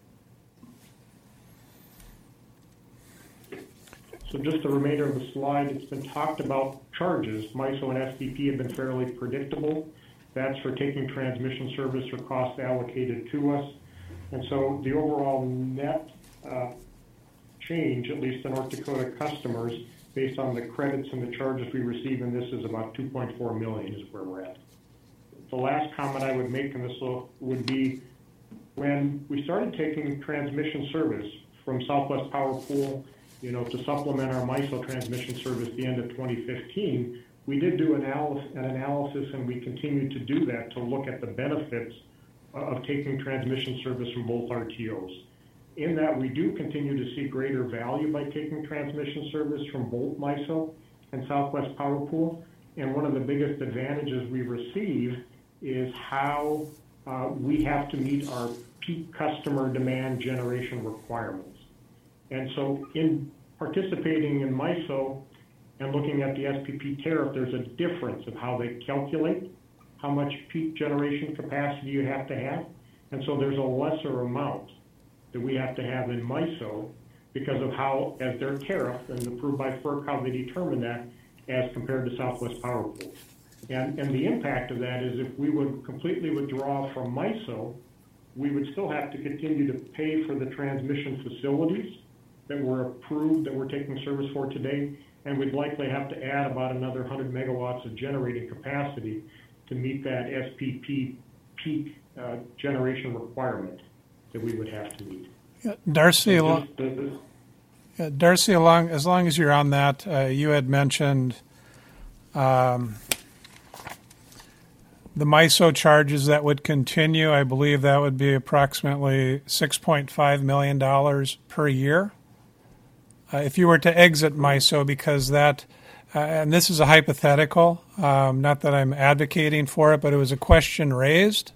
So just the remainder of the slide, it's been talked about charges. MISO and SPP have been fairly predictable. That's for taking transmission service or cost allocated to us. And so the overall net change, at least to North Dakota customers, based on the credits and the charges we receive in this, is about $2.4 million is where we're at. The last comment I would make in this would be when we started taking transmission service from Southwest Power Pool, to supplement our MISO transmission service at the end of 2015, we did do an analysis, and we continue to do that to look at the benefits of taking transmission service from both RTOs. In that, we do continue to see greater value by taking transmission service from both MISO and Southwest Power Pool. And one of the biggest advantages we receive is how we have to meet our peak customer demand generation requirements. And so in participating in MISO and looking at the SPP tariff, there's a difference of how they calculate how much peak generation capacity you have to have. And so there's a lesser amount that we have to have in MISO because of how, as their tariff and approved by FERC, how they determine that as compared to Southwest Power Pool. And the impact of that is if we would completely withdraw from MISO, we would still have to continue to pay for the transmission facilities that were approved, that we're taking service for today, and we'd likely have to add about another 100 megawatts of generating capacity to meet that SPP peak generation requirement that we would have to meet. Yeah, Darcy, Darcy, as long as you're on that, you had mentioned the MISO charges that would continue. I believe that would be approximately $6.5 million per year. If you were to exit MISO, because that, and this is a hypothetical, not that I'm advocating for it, but it was a question raised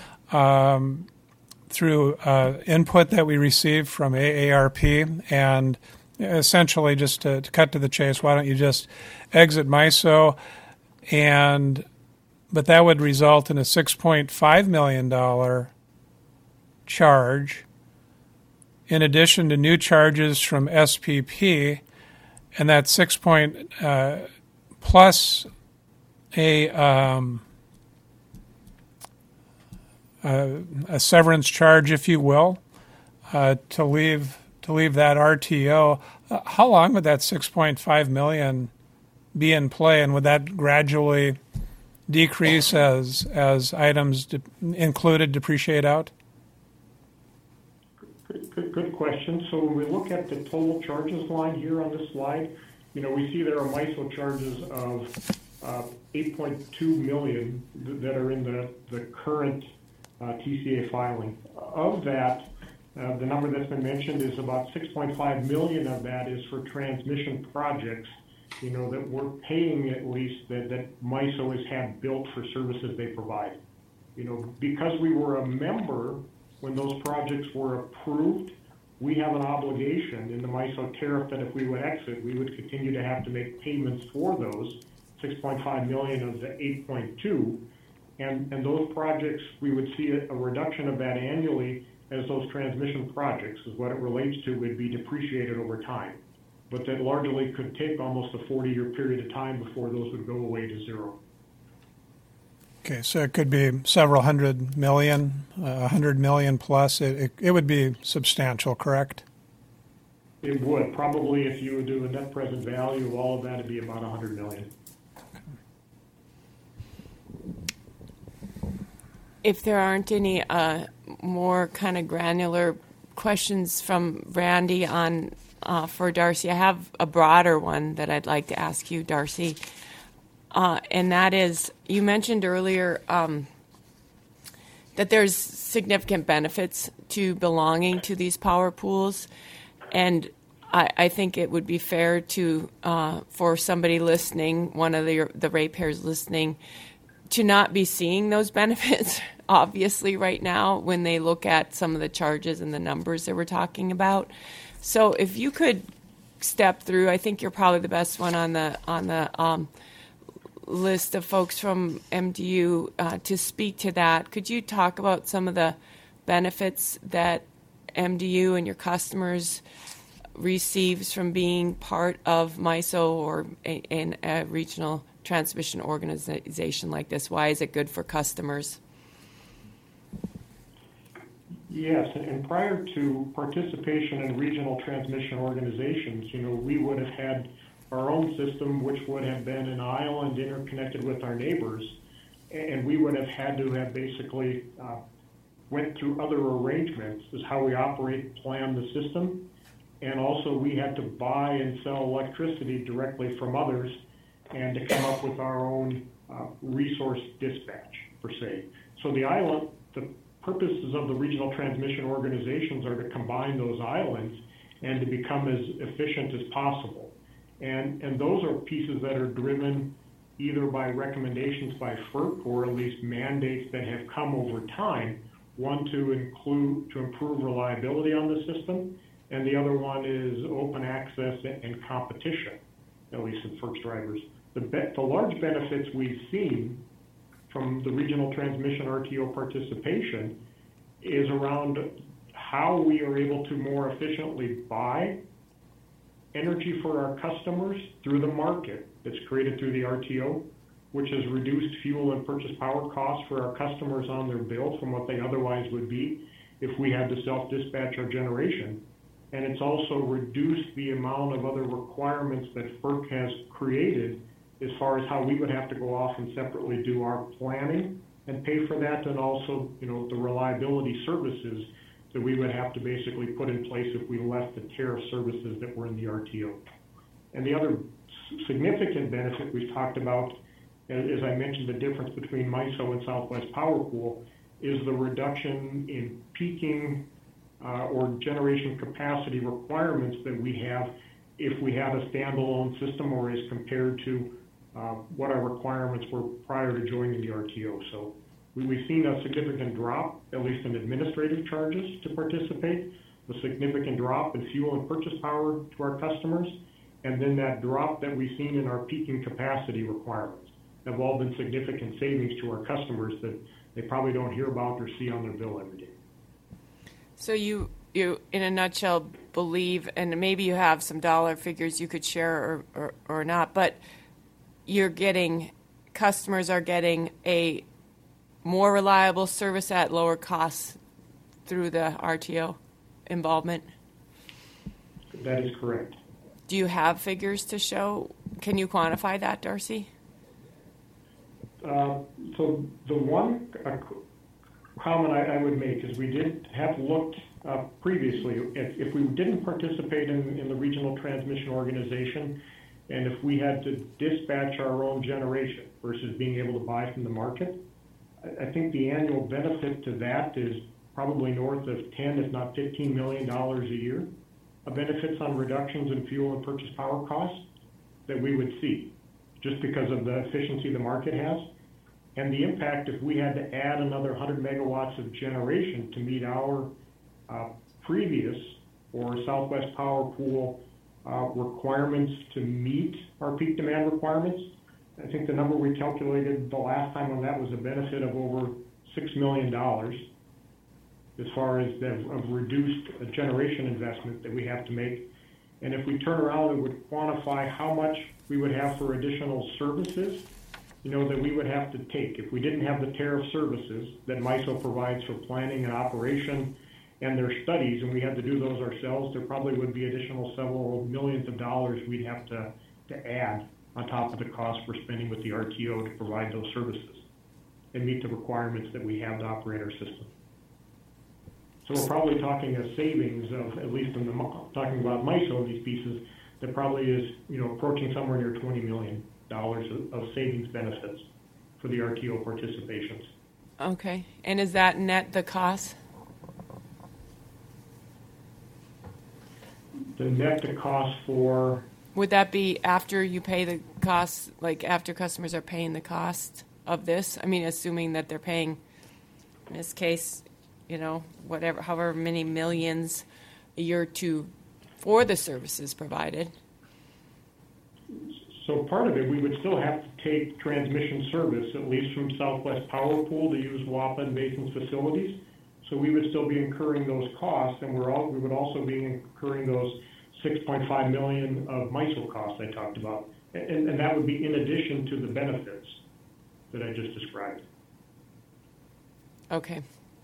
through input that we received from AARP, and essentially just to cut to the chase, why don't you just exit MISO, but that would result in a $6.5 million charge in addition to new charges from SPP, and that plus a severance charge, if you will, to leave that RTO. How long would that $6.5 million be in play, and would that gradually decrease as items included depreciate out? Good question. So when we look at the total charges line here on this slide, we see there are MISO charges of $8.2 million that are in the current TCA filing. Of that, the number that's been mentioned is about $6.5 million of that is for transmission projects, that we're paying at least that MISO has had built for services they provide. Because we were a member when those projects were approved, we have an obligation in the MISO tariff that if we would exit, we would continue to have to make payments for those, $6.5 million of the 8.2. And those projects, we would see a reduction of that annually as those transmission projects, is what it relates to, would be depreciated over time. But that largely could take almost a 40-year period of time before those would go away to zero. Okay, so it could be several hundred million, 100 million plus. It would be substantial, correct? It would. Probably if you would do a net present value of all of that, it'd be about 100 million. If there aren't any more kind of granular questions from Randy on for Darcy, I have a broader one that I'd like to ask you, Darcy. And that is, you mentioned earlier that there's significant benefits to belonging to these power pools, and I think it would be fair to for somebody listening, one of the ratepayers listening, to not be seeing those benefits obviously right now when they look at some of the charges and the numbers that we're talking about. So if you could step through, I think you're probably the best one on the list of folks from MDU to speak to that. Could you talk about some of the benefits that MDU and your customers receives from being part of MISO or in a regional transmission organization like this? Why is it good for customers? Yes, and prior to participation in regional transmission organizations, we would have had our own system, which would have been an island interconnected with our neighbors, and we would have had to have basically went through other arrangements as how we operate, plan the system, and also we had to buy and sell electricity directly from others and to come up with our own resource dispatch, per se. So the purposes of the regional transmission organizations are to combine those islands and to become as efficient as possible. And those are pieces that are driven either by recommendations by FERC or at least mandates that have come over time, one to improve reliability on the system, and the other one is open access and competition, at least in FERC's drivers. The large benefits we've seen from the regional transmission RTO participation is around how we are able to more efficiently buy energy for our customers through the market that's created through the RTO, which has reduced fuel and purchase power costs for our customers on their bill from what they otherwise would be if we had to self-dispatch our generation. And it's also reduced the amount of other requirements that FERC has created as far as how we would have to go off and separately do our planning and pay for that, and also, the reliability services that we would have to basically put in place if we left the tariff services that were in the RTO. And the other significant benefit we've talked about, as I mentioned, the difference between MISO and Southwest Power Pool, is the reduction in peaking or generation capacity requirements that we have if we have a standalone system or as compared to what our requirements were prior to joining the RTO. So we've seen a significant drop, at least in administrative charges to participate, a significant drop in fuel and purchase power to our customers, and then that drop that we've seen in our peaking capacity requirements have all been significant savings to our customers that they probably don't hear about or see on their bill every day. So you in a nutshell believe, and maybe you have some dollar figures you could share or not, but customers are getting a more reliable service at lower costs through the RTO involvement? That is correct. Do you have figures to show? Can you quantify that, Darcy? So the one comment I would make is we did have looked previously, if we didn't participate in the regional transmission organization, and if we had to dispatch our own generation versus being able to buy from the market, I think the annual benefit to that is probably north of $10, if not $15 million a year of benefits on reductions in fuel and purchase power costs that we would see, just because of the efficiency the market has. And the impact if we had to add another 100 megawatts of generation to meet our previous or Southwest Power Pool requirements to meet our peak demand requirements. I think the number we calculated the last time on that was a benefit of over $6 million as far as of reduced generation investment that we have to make. And if we turn around and would quantify how much we would have for additional services, that we would have to take. If we didn't have the tariff services that MISO provides for planning and operation and their studies, and we had to do those ourselves, there probably would be additional several millions of dollars we'd have to add on top of the cost we're spending with the RTO to provide those services and meet the requirements that we have to operate our system. So we're probably talking a savings of, at least talking about MISO, these pieces, that probably is approaching somewhere near $20 million of savings benefits for the RTO participations. Okay. And is that net the cost? The net to cost for, Would that be after you pay the costs, like after customers are paying the cost of this? I mean, assuming that they're paying, in this case, whatever, however many millions a year for the services provided. so part of it, we would still have to take transmission service, at least from Southwest Power Pool, to use WAPA and Mason's facilities. So we would still be incurring those costs, and we would also be incurring those $6.5 million of MISO costs I talked about. And that would be in addition to the benefits that I just described. Okay.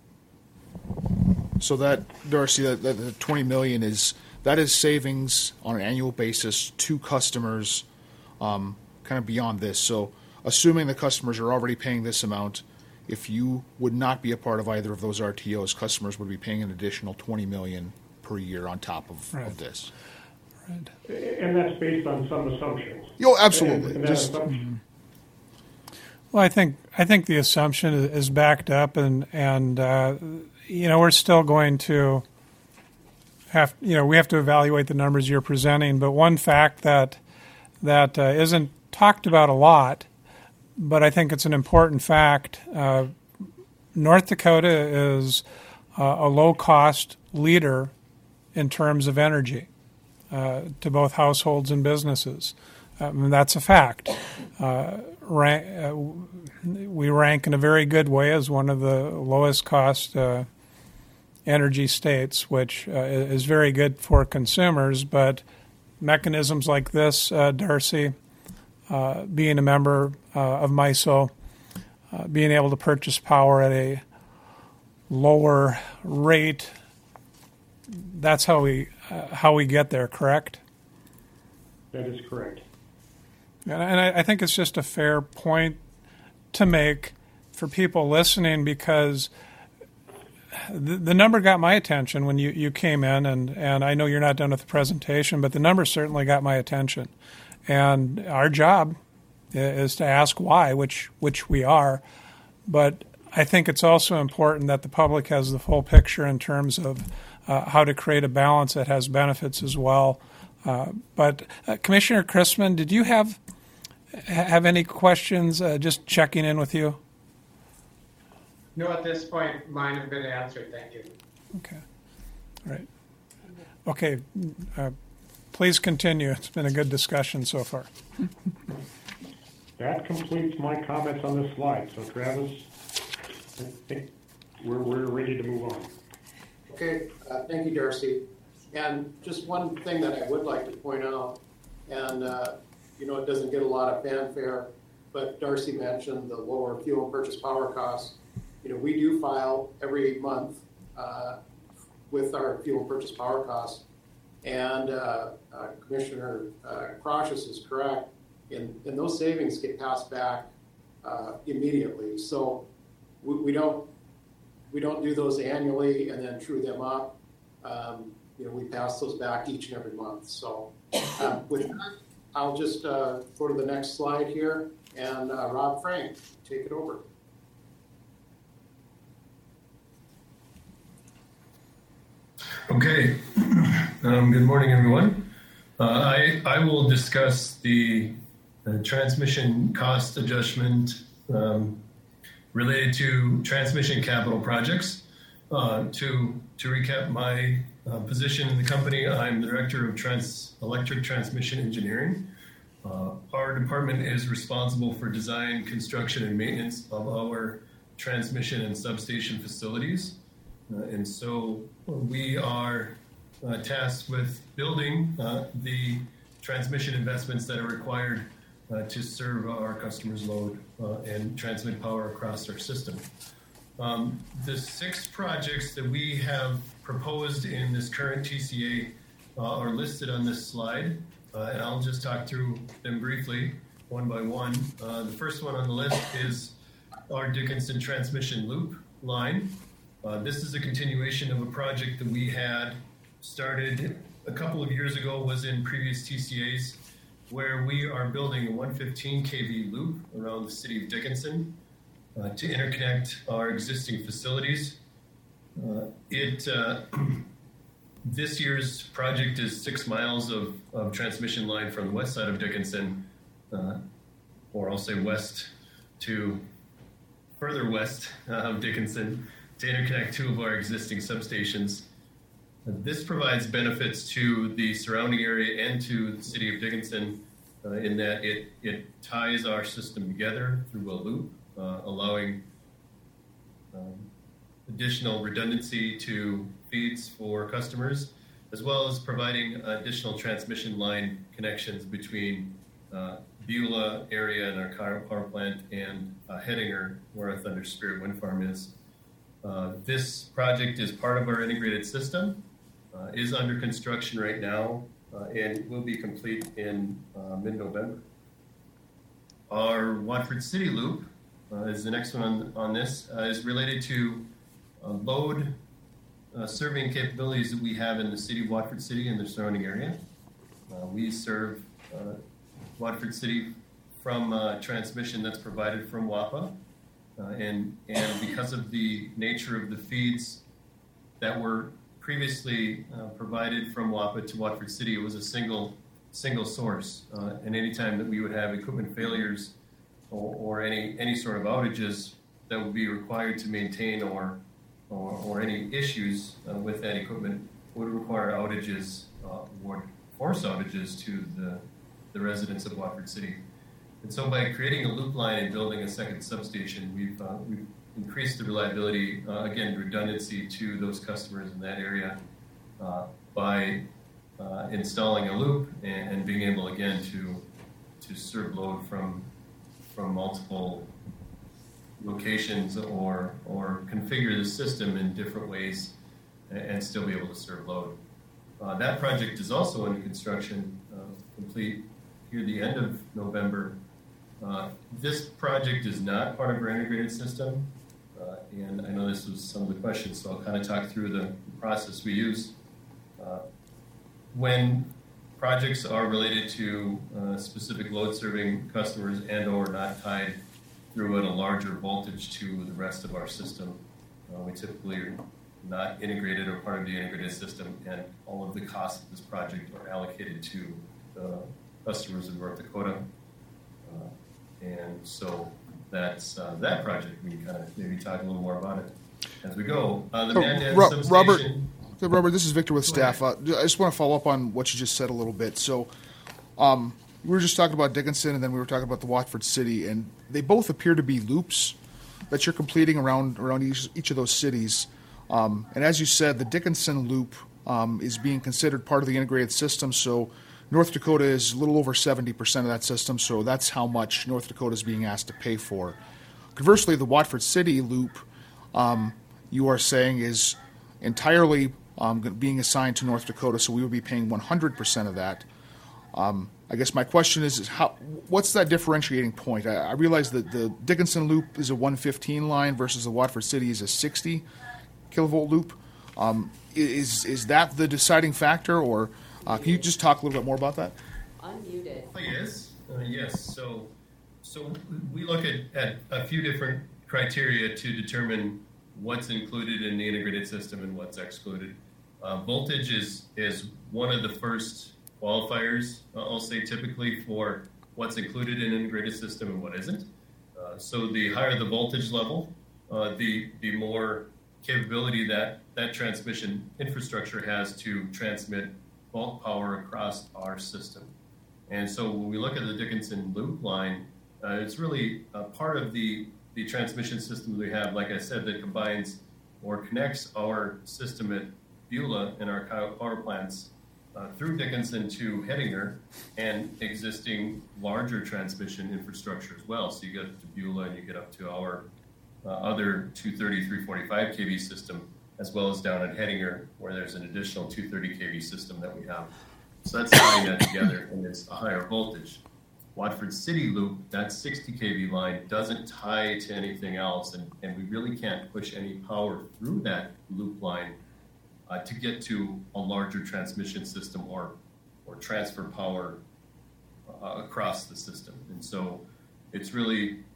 So that, Darcy, that the $20 million is savings on an annual basis to customers, kind of beyond this. So assuming the customers are already paying this amount, if you would not be a part of either of those RTOs, customers would be paying an additional $20 million per year on top of this. Right. And that's based on some assumptions. Oh, absolutely. And that assumption, Well, I think the assumption is backed up, and we're still going to we have to evaluate the numbers you're presenting. But one fact that isn't talked about a lot, but I think it's an important fact. North Dakota is a low-cost leader in terms of energy to both households and businesses. That's a fact. We rank in a very good way as one of the lowest-cost energy states, which is very good for consumers. But mechanisms like this, Darcy, being a member of MISO, being able to purchase power at a lower rate, that's how we get there, correct? that is correct. And I think it's just a fair point to make for people listening, because the number got my attention when you came in, and I know you're not done with the presentation, but the number certainly got my attention. And our job is to ask why, which we are. But I think it's also important that the public has the full picture in terms of how to create a balance that has benefits as well. But Commissioner Chrisman, did you have any questions? Just checking in with you. No, at this point, mine have been answered. Thank you. Okay. All right. Okay. Please continue. It's been a good discussion so far. That completes my comments on this slide. So, Travis, I think we're ready to move on. Okay, thank you, Darcy. And just one thing that I would like to point out, and it doesn't get a lot of fanfare, but Darcy mentioned the lower fuel and purchase power costs. We do file every month with our fuel and purchase power costs, and Commissioner Crocious is correct, and those savings get passed back immediately. So we don't do those annually and then true them up. We pass those back each and every month. So with that, I'll just go to the next slide here, and Rob Frank, take it over. Okay. Good morning, everyone. I will discuss the transmission cost adjustment related to transmission capital projects. To recap my position in the company, I'm the Director of Electric Transmission Engineering. Our department is responsible for design, construction, and maintenance of our transmission and substation facilities. And so we are tasked with building the transmission investments that are required to serve our customers' load and transmit power across our system. The 6 projects that we have proposed in this current TCA are listed on this slide, and I'll just talk through them briefly, one by one. The first one on the list is our Dickinson Transmission Loop line. This is a continuation of a project that we had started a couple of years ago, was in previous TCAs, where we are building a 115 kV loop around the city of Dickinson. to interconnect our existing facilities. This year's project is 6 miles of transmission line from the west side of Dickinson, or I'll say west to further west of Dickinson, to interconnect 2 of our existing substations. This provides benefits to the surrounding area and to the city of Dickinson in that it ties our system together through a loop, allowing additional redundancy to feeds for customers, as well as providing additional transmission line connections between Beulah area and our power plant and Hettinger, where our Thunder Spirit Wind Farm is. This project is part of our integrated system, is under construction right now, and will be complete in mid-November. Our Watford City Loop is the next one on this, is related to load serving capabilities that we have in the city of Watford City and the surrounding area. We serve Watford City from transmission that's provided from WAPA, and because of the nature of the feeds that were previously provided from WAPA to Watford City, it was a single source, and any time that we would have equipment failures or any sort of outages that would be required to maintain or any issues with that equipment would require outages, would force outages to the residents of Watford City. And so by creating a loop line and building a second substation, we've increased the reliability, again, redundancy to those customers in that area by installing a loop and being able, again, to serve load from multiple locations or configure the system in different ways and still be able to serve load. That project is also under construction, complete here the end of November. This project is not part of our integrated system, and I know this was some of the questions, so I'll kind of talk through the process we use. When projects are related to specific load-serving customers and or not tied through at a larger voltage to the rest of our system, we typically are not integrated or part of the integrated system, and all of the costs of this project are allocated to the customers in North Dakota. And so that's that project. We can kind of maybe talk a little more about it as we go. The Mandan substation. Robert, this is Victor with staff. I just want to follow up on what you just said a little bit. So we were just talking about Dickinson, and then we were talking about the Watford City, and they both appear to be loops that you're completing around each of those cities. And as you said, the Dickinson loop is being considered part of the integrated system, so North Dakota is a little over 70% of that system, so that's how much North Dakota is being asked to pay for. Conversely, the Watford City loop, you are saying, is entirely being assigned to North Dakota, so we will be paying 100% of that. I guess my question is what's that differentiating point? I realize that the Dickinson loop is a 115 line versus the Watford City is a 60 kilovolt loop. Is that the deciding factor, or can you just talk a little bit more about that? Unmuted. Yes. So we look at a few different criteria to determine what's included in the integrated system and what's excluded. Voltage is one of the first qualifiers, I'll say, typically for what's included in an integrated system and what isn't. So the higher the voltage level, the more capability that transmission infrastructure has to transmit bulk power across our system. And so when we look at the Dickinson loop line, it's really a part of the transmission system that we have, like I said, that combines or connects our system at Beulah and our power plants through Dickinson to Hettinger and existing larger transmission infrastructure as well. So you get to Beulah and you get up to our other 230, 345 kV system, as well as down at Hettinger, where there's an additional 230 kV system that we have. So that's tying that together, and it's a higher voltage. Watford City Loop, that 60 kV line, doesn't tie to anything else, and we really can't push any power through that loop line to get to a larger transmission system or transfer power across the system. And so it's really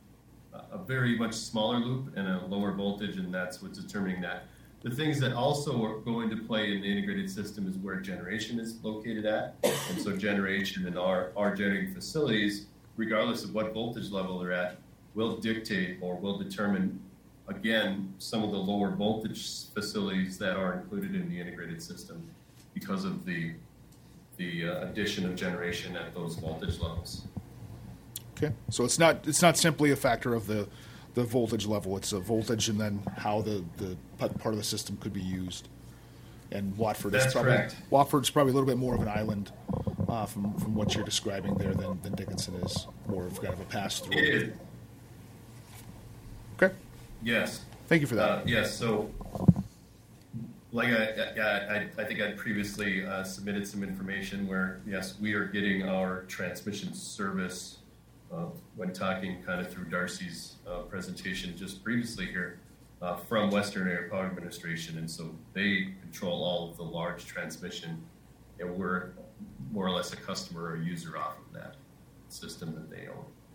a very much smaller loop and a lower voltage, and that's what's determining that. The things that also are going to play in the integrated system is where generation is located at. And so generation in our generating facilities, regardless of what voltage level they're at, will dictate or will determine, again, some of the lower voltage facilities that are included in the integrated system because of the addition of generation at those voltage levels. Okay, so it's not simply a factor of the voltage level. It's a voltage and then how the part of the system could be used. And Watford That's is probably correct. Watford's probably a little bit more of an island from what you're describing there than Dickinson is. More of kind of a pass through. It is. Okay. Yes. Thank you for that. Yes. So, like I think I'd previously submitted some information where, yes, we are getting our transmission service when talking kind of through Darcy's presentation just previously here from Western Area Power Administration. And so they control all of the large transmission, and we're more or less a customer or user off of that system that they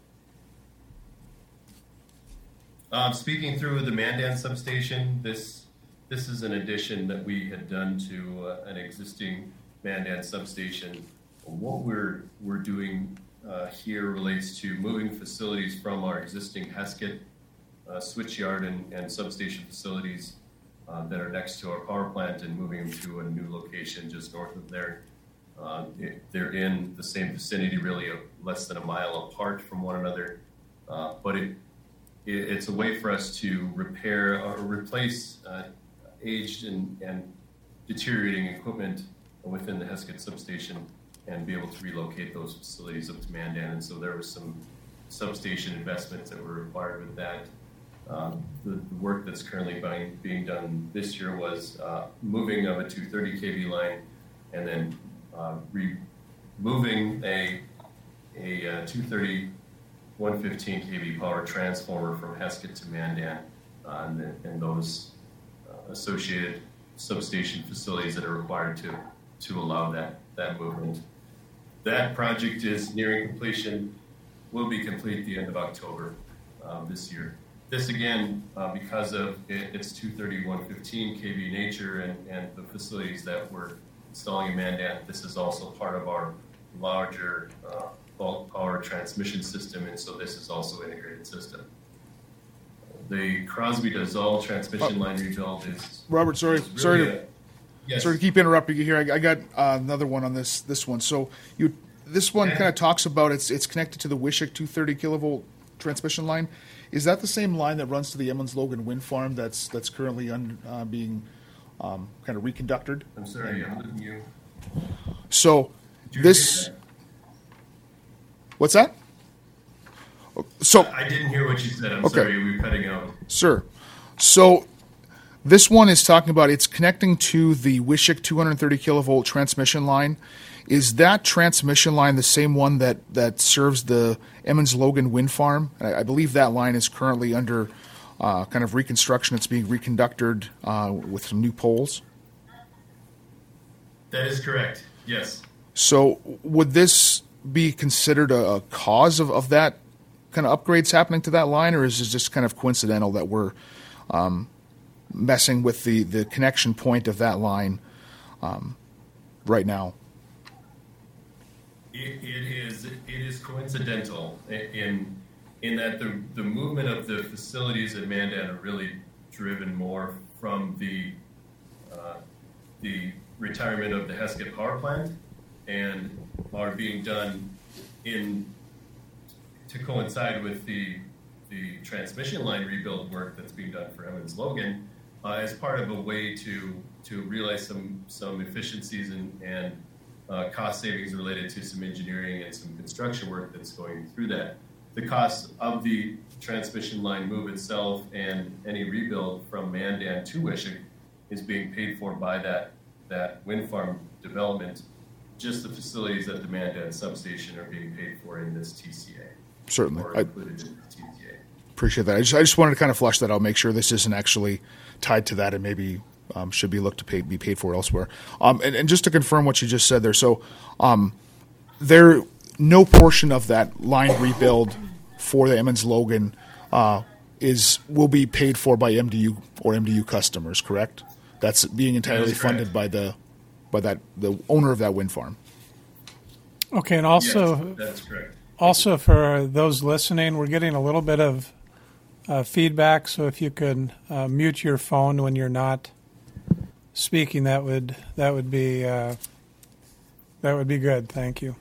own. Speaking through the Mandan substation, this is an addition that we had done to an existing Mandan substation. What we're doing here relates to moving facilities from our existing Heskett switchyard and substation facilities that are next to our power plant and moving them to a new location just north of there. They're in the same vicinity, really less than a mile apart from one another, but it's a way for us to repair or replace aged and deteriorating equipment within the Heskett substation and be able to relocate those facilities up to Mandan. And so there was some substation investments that were required with that. The work that's currently being done this year was moving of a 230 kV line and then removing a 230 115 kV power transformer from Heskett to Mandan and those associated substation facilities that are required to allow that movement. That project is nearing completion, will be complete at the end of October this year. This again, because of its 230 115 kV nature and the facilities that we're installing in Mandan, this is also part of our larger bulk power transmission system, and so this is also an integrated system. The Crosby to Zoll transmission line rebuild is Robert. Sorry to keep interrupting you here. I got another one on this one. So this one kind of talks about it's connected to the Wishick 230 kilovolt transmission line. Is that the same line that runs to the Emmons Logan wind farm that's currently being kind of reconducted? I'm sorry, I'm looking at you. So this. What's that? So I didn't hear what you said. I'm sorry, we were cutting out. Sure. So this one is talking about it's connecting to the Wishick 230 kilovolt transmission line. Is that transmission line the same one that serves the Emmons Logan wind farm? I believe that line is currently under kind of reconstruction. It's being reconducted with some new poles. That is correct. Yes. So would this be considered a cause of that kind of upgrades happening to that line, or is it just kind of coincidental that we're messing with the connection point of that line right now? It is coincidental in that the movement of the facilities at Mandan are really driven more from the retirement of the Heskett power plant and are being done to coincide with the transmission line rebuild work that's being done for Emmons Logan as part of a way to realize some efficiencies and cost savings related to some engineering and some construction work that's going through that. The cost of the transmission line move itself and any rebuild from Mandan to Wishick is being paid for by that wind farm development. Just the facilities at the Mandan substation are being paid for in this TCA. Certainly. Or included in the TCA. Appreciate that. I just wanted to kind of flush that out, make sure this isn't actually tied to that and maybe should be looked to be paid for elsewhere. And just to confirm what you just said there, so no portion of that line rebuild for the Emmons Logan will be paid for by MDU or MDU customers, correct? That's being entirely funded by the owner of that wind farm. Okay, and also, yes, that's correct. Also for those listening, we're getting a little bit of feedback. So if you could mute your phone when you're not speaking, that would be good. Thank you.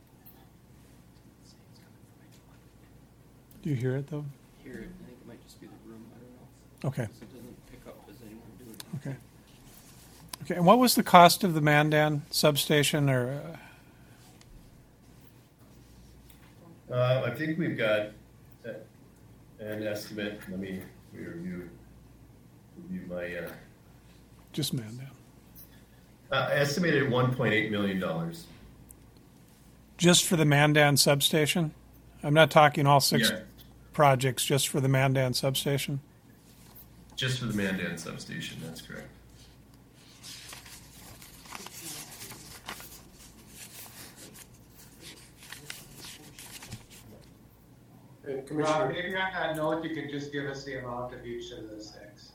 Do you hear it though? Hear it. I think it might just be the room. I don't know. Okay. So it doesn't pick up as anyone doing it. Okay. Okay. And what was the cost of the Mandan substation? Or I think we've got an estimate. Let me review my just Mandan? estimated at $1.8 million. Just for the Mandan substation? I'm not talking all six projects, just for the Mandan substation? Just for the Mandan substation, that's correct. Rob, maybe on that note, you could just give us the amount of each of the six.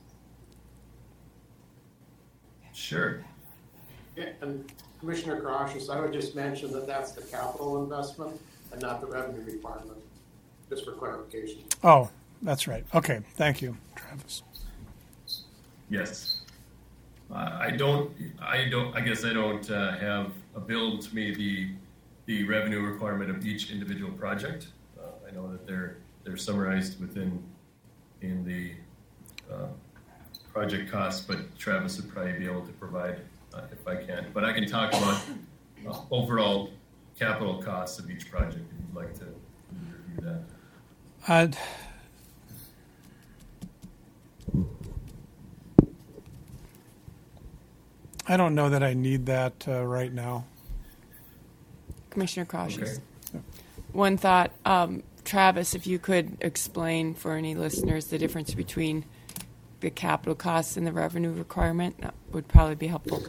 Sure. Yeah, and Commissioner Karashis, I would just mention that that's the capital investment and not the revenue requirement, just for clarification. Oh, that's right. Okay, thank you, Travis. Yes. I guess I don't have available to me the revenue requirement of each individual project. I know that they're summarized in the project costs, but Travis would probably be able to provide if I can. But I can talk about overall capital costs of each project if you'd like to review that. I don't know that I need that right now. Commissioner Cautious. Okay. One thought, Travis, if you could explain for any listeners the difference between the capital costs and the revenue requirement, that would probably be helpful.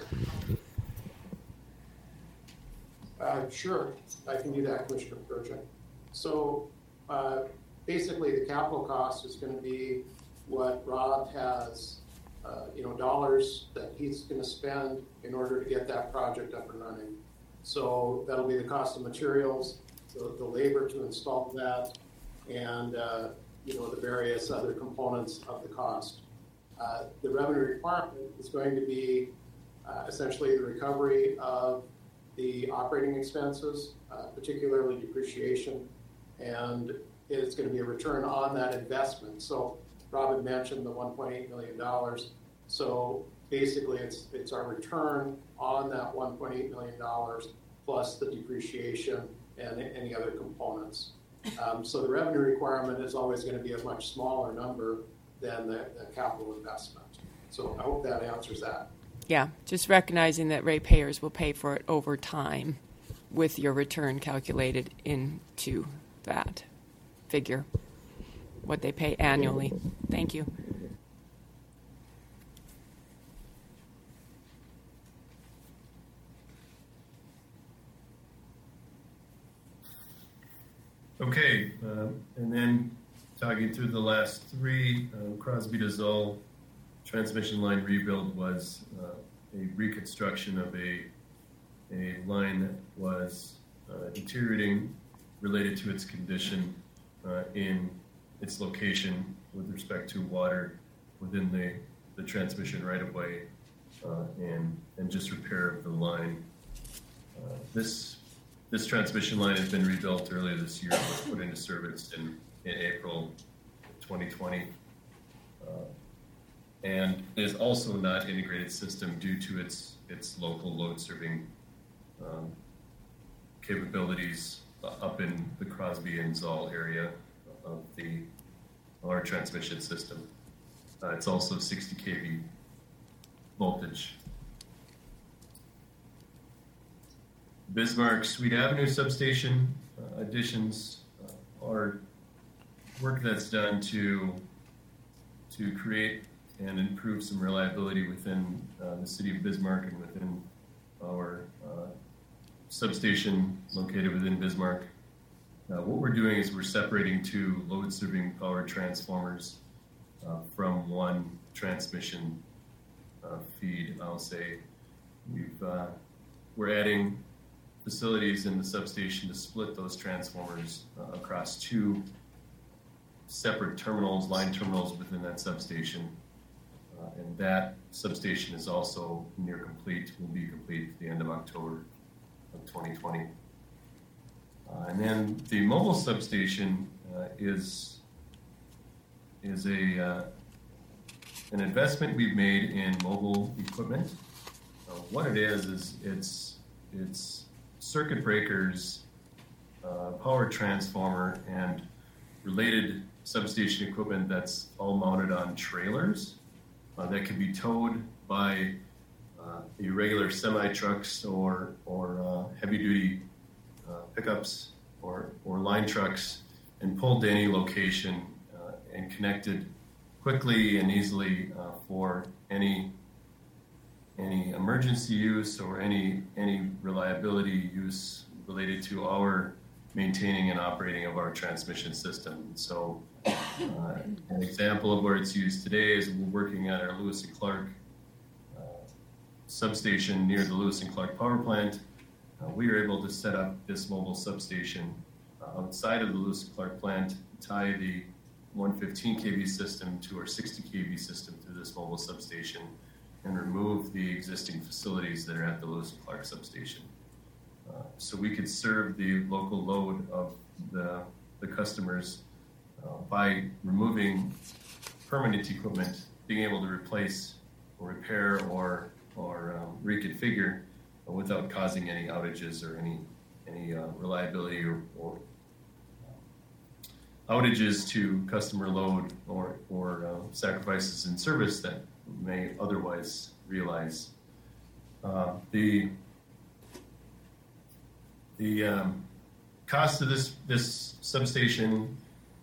Sure, I can do that, Commissioner Percha. So basically, the capital cost is going to be what Rob has, dollars that he's going to spend in order to get that project up and running. So that'll be the cost of materials, the labor to install that, and the various other components of the cost. The revenue requirement is going to be essentially the recovery of the operating expenses, particularly depreciation, and it's going to be a return on that investment. So Rob had mentioned the $1.8 million. So basically it's our return on that $1.8 million plus the depreciation and any other components. So the revenue requirement is always going to be a much smaller number than the capital investment. So I hope that answers that. Yeah, just recognizing that ratepayers will pay for it over time with your return calculated into that figure, what they pay annually. Thank you. Okay, and then talking through the last three, Crosby to Zoll transmission line rebuild was a reconstruction of a line that was deteriorating related to its condition in its location with respect to water within the transmission right-of-way and just repair of the line. This transmission line has been rebuilt earlier this year. It was put into service in April 2020. And is also not integrated system due to its local load serving capabilities up in the Crosby and Zoll area of our transmission system. It's also 60 kV voltage. Bismarck Sweet Avenue substation additions are work that's done to create and improve some reliability within the city of Bismarck and within our substation located within Bismarck. what we're doing is we're separating two load-serving power transformers from one transmission feed. I'll say we're adding facilities in the substation to split those transformers across two separate terminals, line terminals within that substation. And that substation is also near complete, will be complete at the end of October of 2020. And then the mobile substation is an investment we've made in mobile equipment. What it is it's circuit breakers, power transformer, and related substation equipment that's all mounted on trailers that can be towed by irregular semi-trucks or heavy-duty pickups or line trucks and pulled to any location and connected quickly and easily for any emergency use or any reliability use related to our maintaining and operating of our transmission system. So an example of where it's used today is we're working at our Lewis and Clark substation near the Lewis and Clark power plant. We were able to set up this mobile substation outside of the Lewis and Clark plant, tie the 115 kV system to our 60 kV system through this mobile substation, and remove the existing facilities that are at the Lewis and Clark substation. So we could serve the local load of the customers by removing permanent equipment, being able to replace or repair or reconfigure without causing any outages or any reliability or outages to customer load or sacrifices in service that may otherwise realize. The cost of this substation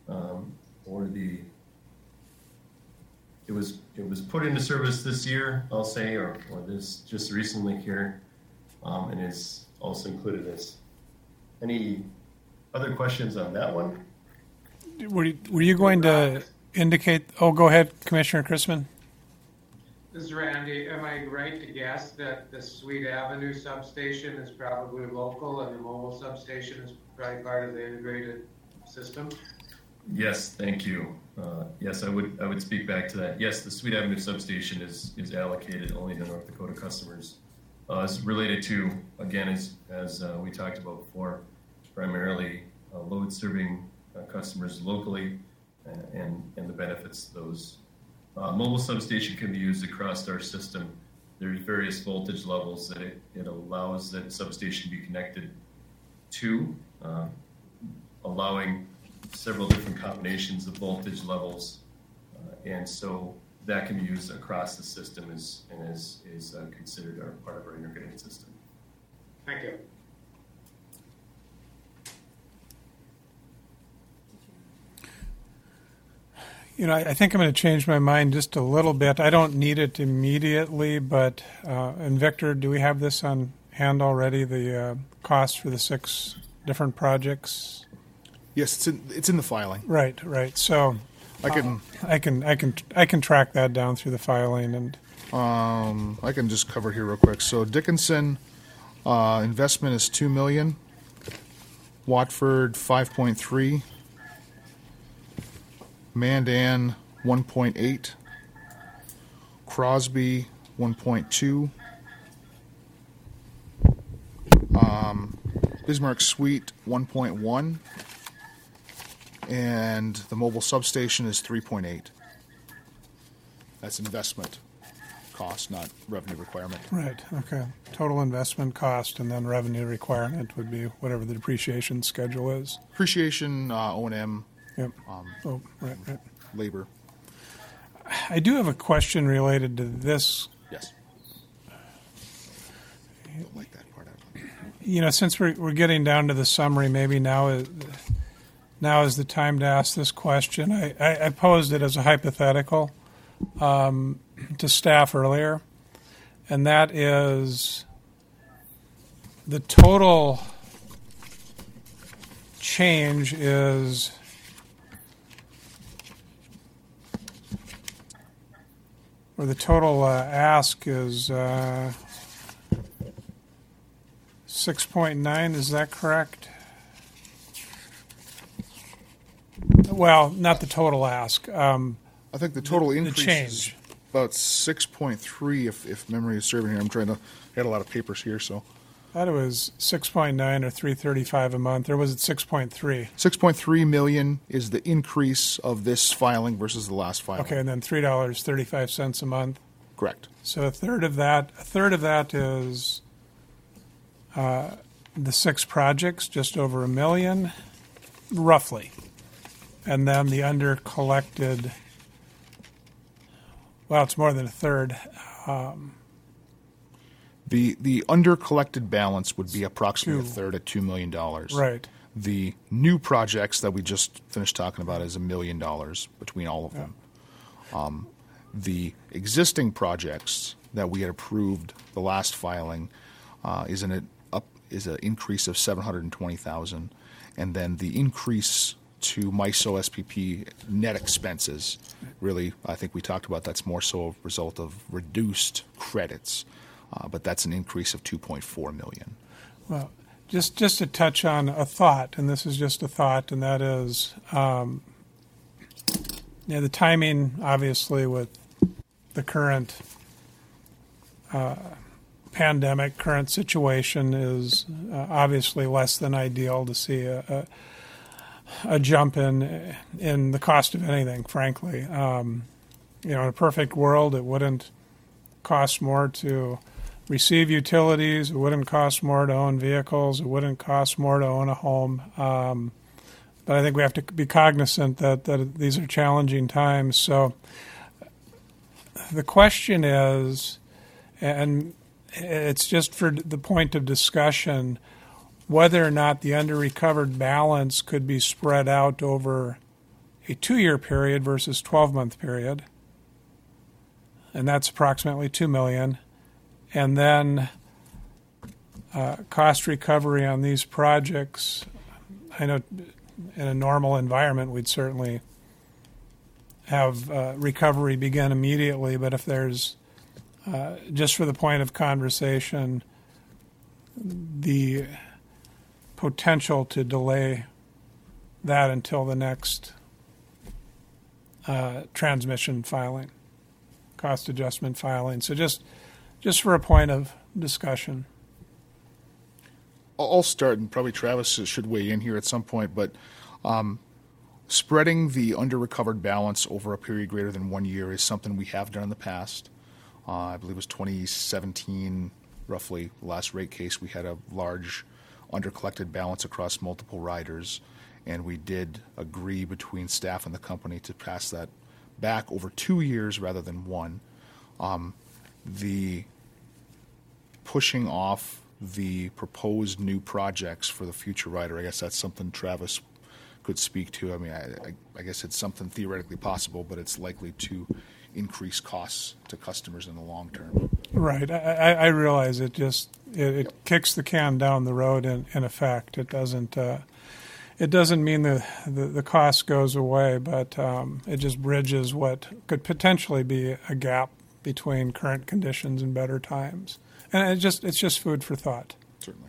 it was put into service this year, I'll say, or this just recently here, and is also included this. Any other questions on that one? Were you going to indicate? Oh, go ahead, Commissioner Chrisman. This is Randy. Am I right to guess that the Sweet Avenue substation is probably local and the mobile substation is probably part of the integrated system? Yes, thank you. Yes, I would speak back to that. Yes, the Sweet Avenue substation is allocated only to North Dakota customers. It's related to, again, as we talked about before, primarily load serving customers locally and the benefits of those. Mobile substation can be used across our system. There's various voltage levels that it allows that substation to be connected to, allowing several different combinations of voltage levels, and so that can be used across the system and is considered part of our integrated system. Thank you. I think I'm going to change my mind just a little bit. I don't need it immediately, but and Victor, do we have this on hand already? The cost for the 6 different projects. Yes, it's in the filing. Right. So I can track that down through the filing, and I can just cover it here real quick. So Dickinson investment is $2 million. Watford 5.3. Mandan 1.8. Crosby 1.2. Bismarck Sweet 1.1. And the mobile substation is 3.8. That's investment cost, not revenue requirement. Right. Okay. Total investment cost, and then revenue requirement would be whatever the depreciation schedule is. Depreciation, O&M. Yep. Right. Labor. I do have a question related to this. Yes. Don't like that part out. Since we're getting down to the summary, maybe now is the time to ask this question. I posed it as a hypothetical to staff earlier, and that is the total change is or the total ask is 6.9. Is that correct? Well, not the total ask. I think the total increase the change. is about 6.3, if memory is serving here. I'm trying to get a lot of papers here, so. I thought it was 6.9 or 335 a month, or was it 6.3? 6.3 million is the increase of this filing versus the last filing. Okay, and then $3.35 a month. Correct. So a third of that is the 6 projects, just over $1 million, roughly, and then the under collected. Well, it's more than a third. The under collected balance would be approximately a third at $2 million. Right. The new projects that we just finished talking about is $1 million between all of them. The existing projects that we had approved the last filing is an increase of $720,000, and then the increase to MISO SPP net expenses, really, I think we talked about that's more so a result of reduced credits, but that's an increase of $2.4 million. Well, just to touch on a thought, and this is just a thought, and that is, the timing, obviously, with the current pandemic, current situation is obviously less than ideal to see a jump in the cost of anything, frankly. In a perfect world, it wouldn't cost more to receive utilities. It wouldn't cost more to own vehicles. It wouldn't cost more to own a home. But I think we have to be cognizant that these are challenging times. So the question is, and it's just for the point of discussion, whether or not the under-recovered balance could be spread out over a 2-year period versus 12-month period, and that's approximately $2 million. And then cost recovery on these projects, I know in a normal environment we'd certainly have recovery begin immediately, but if there's, just for the point of conversation, the potential to delay that until the next transmission filing, cost adjustment filing. So just for a point of discussion. I'll start, and probably Travis should weigh in here at some point, but spreading the under-recovered balance over a period greater than 1 year is something we have done in the past. I believe it was 2017, roughly, the last rate case, we had a large under-collected balance across multiple riders, and we did agree between staff and the company to pass that back over 2 years rather than 1. The pushing off the proposed new projects for the future rider, I guess that's something Travis could speak to. I mean, I guess it's something theoretically possible, but it's likely to increase costs to customers in the long term. Right. I realize it kicks the can down the road in effect. It doesn't mean the cost goes away, but it just bridges what could potentially be a gap between current conditions and better times. And it's just food for thought. Certainly.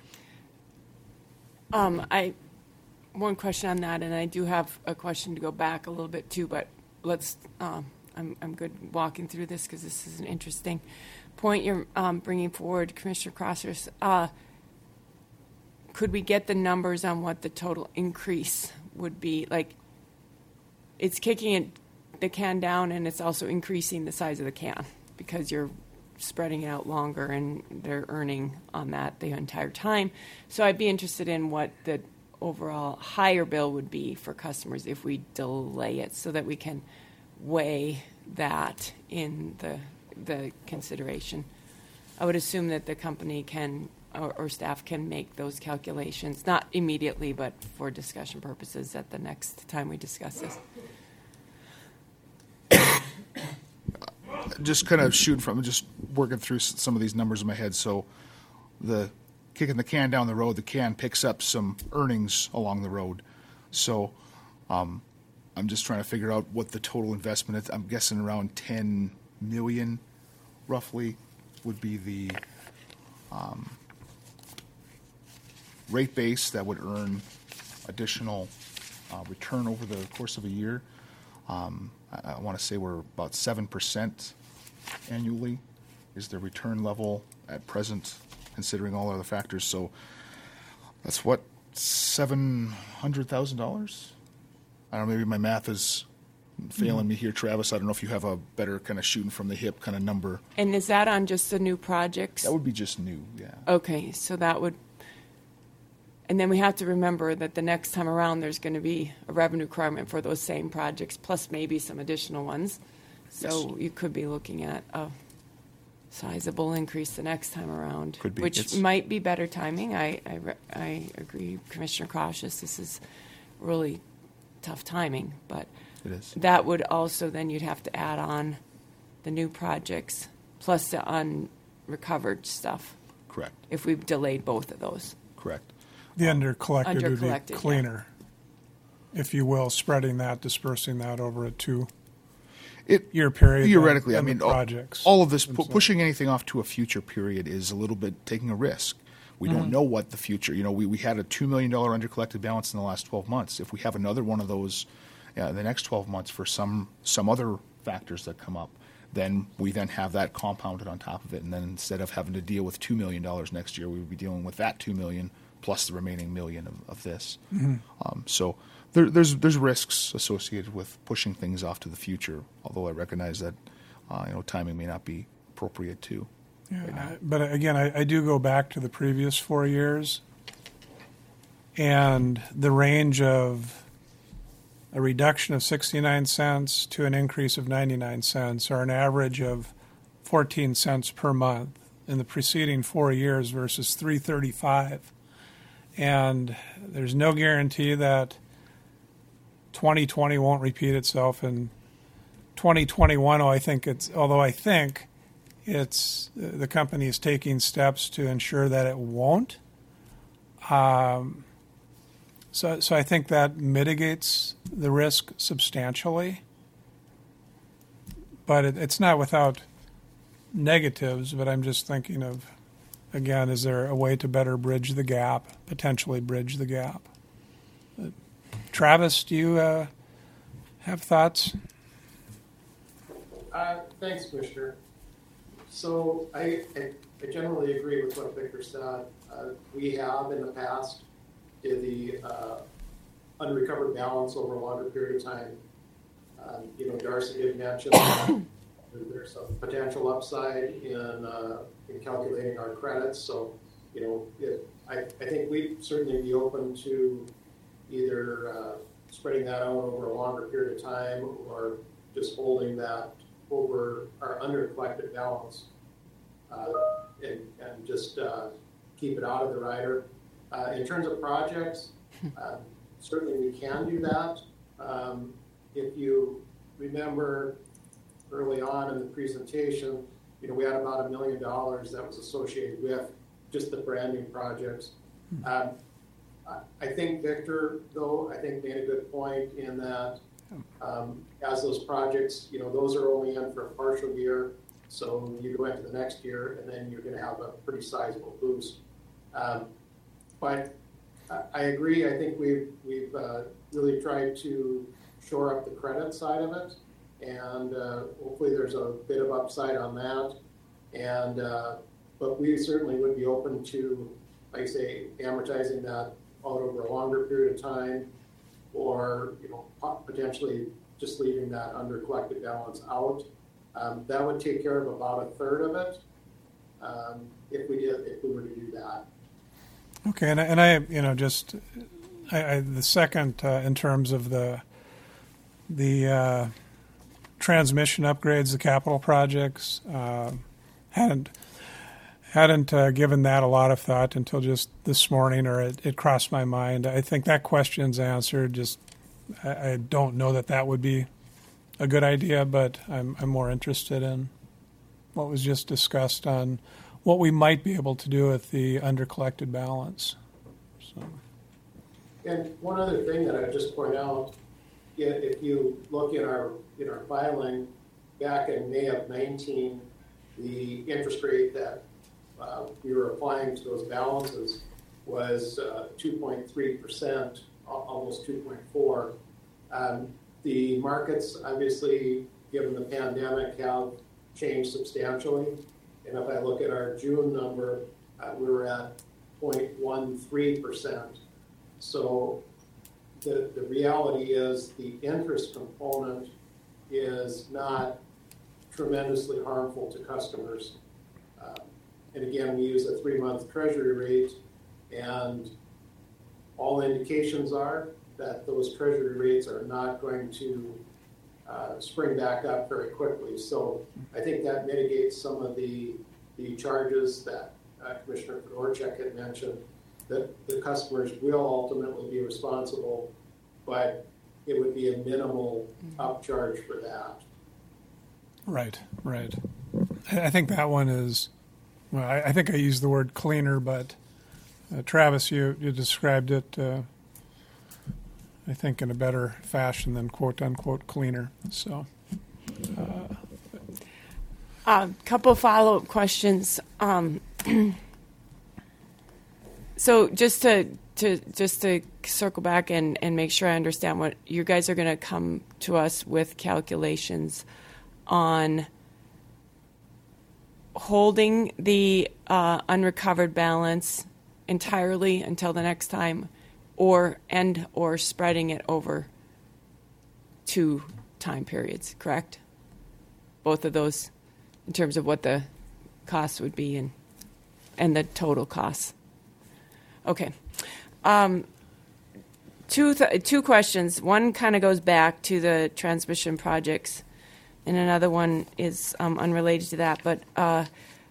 One question on that, and I do have a question to go back a little bit too, but let's. I'm good walking through this because this is an interesting point you're bringing forward, Commissioner Crossers. Could we get the numbers on what the total increase would be? Like, it's kicking the can down, and it's also increasing the size of the can because you're spreading it out longer, and they're earning on that the entire time. So I'd be interested in what the overall higher bill would be for customers if we delay it, so that we can weigh that in the consideration. I would assume that the company can or staff can make those calculations, not immediately, but for discussion purposes at the next time we discuss this. Just kind of just working through some of these numbers in my head. So the kicking the can down the road, the can picks up some earnings along the road. So I'm just trying to figure out what the total investment is. I'm guessing around 10 million roughly would be the rate base that would earn additional return over the course of a year. I want to say we're about 7% annually is the return level at present, considering all other factors. So that's what, $700,000? I don't know, maybe my math is failing me here, Travis. I don't know if you have a better kind of shooting from the hip kind of number. And is that on just the new projects? That would be just new, yeah. Okay, so that would, and then we have to remember that the next time around there's going to be a revenue requirement for those same projects, plus maybe some additional ones. So Yes. you could be looking at a sizable increase the next time around, Could be. which It's- might be better timing. I agree, Commissioner Cautious. This is really tough timing, but It is. that would also then you'd have to add on the new projects plus the unrecovered stuff Correct, if we've delayed both of those. correct. The undercollected would be Undercollected, yeah. cleaner, if you will, spreading that, dispersing that over a 2 It year period. theoretically, I than the mean, projects. all of this themselves. pushing anything off to a future period is a little bit taking a risk. We don't know what the future. You know, we had a $2 million undercollected balance in the last 12 months. If we have another one of those in the next 12 months for some other factors that come up, then we then have that compounded on top of it. And then instead of having to deal with $2 million next year, we would be dealing with that $2 million plus the remaining million of this. So there's risks associated with pushing things off to the future. Although I recognize that timing may not be appropriate too. Yeah, but again, I do go back to the previous 4 years, and the range of a reduction of 69 cents to an increase of 99 cents, or an average of 14 cents per month in the preceding 4 years versus 335. And there's no guarantee that 2020 won't repeat itself in 2021. Although I think it's the company is taking steps to ensure that it won't. So I think that mitigates the risk substantially. But it's not without negatives. But I'm just thinking of, again, is there a way to better potentially bridge the gap? Travis, do you have thoughts? Thanks, Commissioner. So I generally agree with what Victor said. We have in the past did the unrecovered balance over a longer period of time. Darcy did mention that there's some potential upside in calculating our credits. So, I think we'd certainly be open to either spreading that out over a longer period of time or just holding that over our undercollected balance and just keep it out of the rider. In terms of projects, certainly we can do that. If you remember early on in the presentation, we had about $1 million that was associated with just the brand new projects. I think Victor, though, made a good point in that as those projects, those are only in for a partial year. So you go into the next year and then you're going to have a pretty sizable boost. But I agree. I think we've really tried to shore up the credit side of it, and hopefully there's a bit of upside on that. And but we certainly would be open to, like I say, amortizing that out over a longer period of time, or potentially just leaving that undercollected balance out. That would take care of about a third of it if we were to do that. Okay, and I the second in terms of the transmission upgrades, the capital projects, hadn't given that a lot of thought until just this morning, or it crossed my mind. I think that question's answered. Just I don't know that would be a good idea, but I'm more interested in what was just discussed on what we might be able to do with the undercollected balance. So. And one other thing that I would just point out, if you look in our filing back in May of 19, the interest rate that we were applying to those balances was 2.3%, almost 2.4. The markets, obviously, given the pandemic, have changed substantially. And if I look at our June number, we were at 0.13%. So the reality is the interest component is not tremendously harmful to customers. And again, we use a 3-month treasury rate, and all indications are that those treasury rates are not going to spring back up very quickly. So I think that mitigates some of the charges that Commissioner Fedorchak had mentioned, that the customers will ultimately be responsible, but it would be a minimal upcharge for that. Right. I think that one is, well, I think I used the word cleaner, but Travis, you described it, I think, in a better fashion than quote-unquote cleaner. So, couple follow-up questions. So just to circle back and make sure I understand, what you guys are going to come to us with calculations on holding the unrecovered balance entirely until the next time, or spreading it over 2 time periods, correct? Both of those in terms of what the cost would be and the total costs. Okay. Two questions. One kind of goes back to the transmission projects, and another one is unrelated to that. But I'm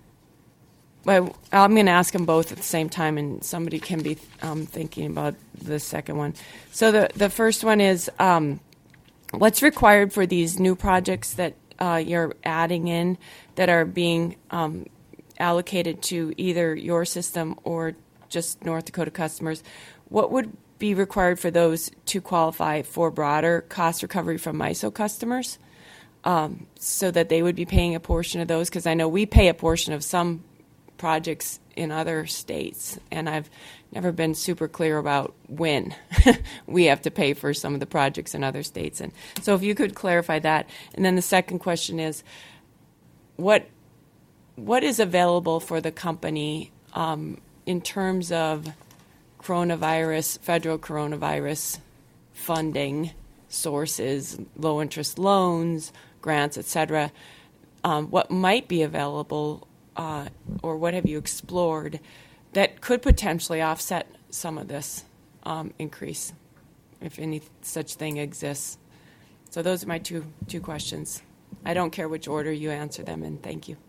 going to ask them both at the same time, and somebody can be thinking about the second one. So the first one is what's required for these new projects that you're adding in that are being allocated to either your system or just North Dakota customers. What would be required for those to qualify for broader cost recovery from MISO customers, so that they would be paying a portion of those? Because I know we pay a portion of some projects in other states, and I've never been super clear about when we have to pay for some of the projects in other states. And so if you could clarify that. And then the second question is, what is available for the company in terms of federal coronavirus funding sources, low interest loans, grants, et cetera? What might be available, or what have you explored that could potentially offset some of this increase, if any such thing exists? So those are my two questions. I don't care which order you answer them in. Thank you.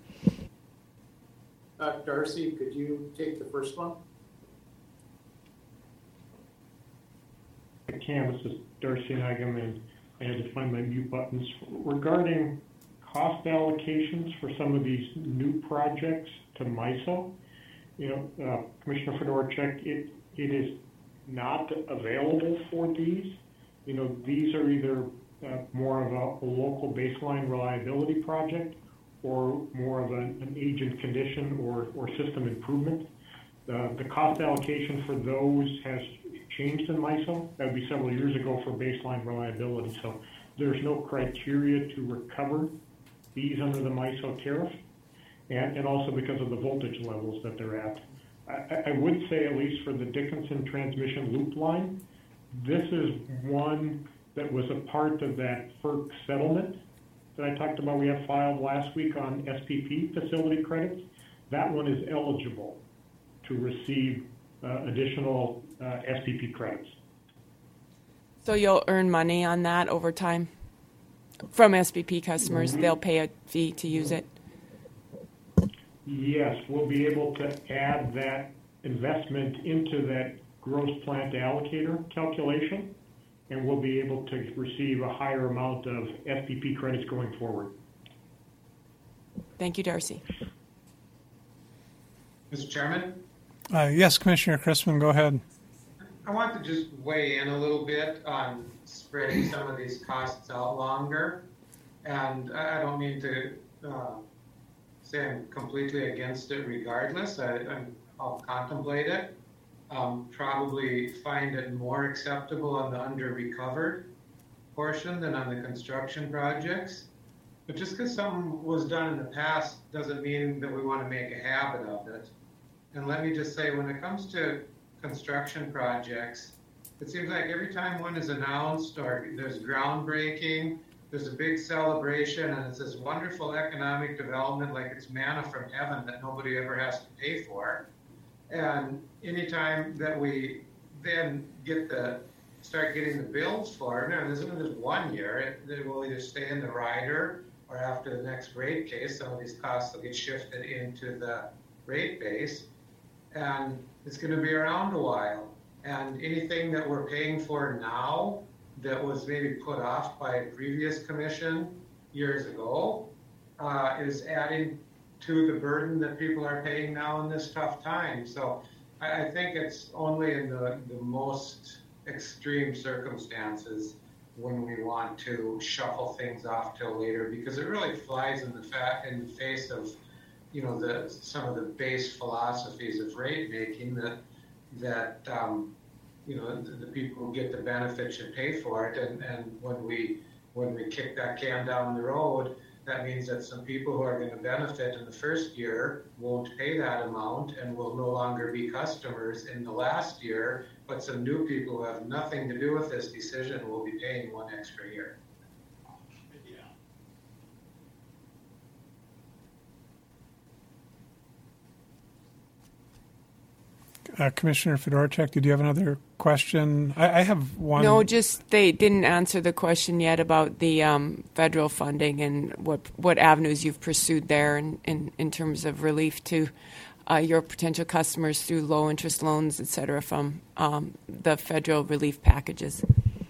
Darcy, could you take the first one? I can. This is Darcy Nigam, and I had to find my mute buttons. Regarding cost allocations for some of these new projects to MISO, Commissioner Fedorchak, it is not available for these. These are either more of a local baseline reliability project or more of an agent condition or system improvement. The cost allocation for those has changed in MISO. That would be several years ago for baseline reliability. So there's no criteria to recover these under the MISO tariff, and also because of the voltage levels that they're at. I would say, at least for the Dickinson transmission loop line, this is one that was a part of that FERC settlement that I talked about we had filed last week on SPP facility credits. That one is eligible to receive additional SPP credits. So you'll earn money on that over time from SPP customers? Mm-hmm. They'll pay a fee to use it? Yes, we'll be able to add that investment into that gross plant allocator calculation, and we'll be able to receive a higher amount of SPP credits going forward. Thank you, Darcy. Mr. Chairman? Yes, Commissioner Chrisman, go ahead. I want to just weigh in a little bit on spreading some of these costs out longer. And I don't mean to say I'm completely against it regardless. I'll contemplate it. Probably find it more acceptable on the under-recovered portion than on the construction projects. But just because something was done in the past doesn't mean that we want to make a habit of it. And let me just say, when it comes to construction projects, it seems like every time one is announced or there's groundbreaking, there's a big celebration, and it's this wonderful economic development, like it's manna from heaven that nobody ever has to pay for. And anytime that we then start getting the bills for it, now this isn't just 1 year, it will either stay in the rider or after the next rate case, some of these costs will get shifted into the rate base, and it's going to be around a while. And anything that we're paying for now that was maybe put off by a previous commission years ago is adding to the burden that people are paying now in this tough time. So I think it's only in the most extreme circumstances when we want to shuffle things off till later, because it really flies in the face of some of the base philosophies of rate making that the people who get the benefit should pay for it. And when we kick that can down the road, that means that some people who are going to benefit in the first year won't pay that amount and will no longer be customers in the last year, but some new people who have nothing to do with this decision will be paying one extra year. Commissioner Fedorchak, did you have another question? I have one. No, just they didn't answer the question yet about the federal funding and what avenues you've pursued there in terms of relief to your potential customers through low interest loans, et cetera, from the federal relief packages.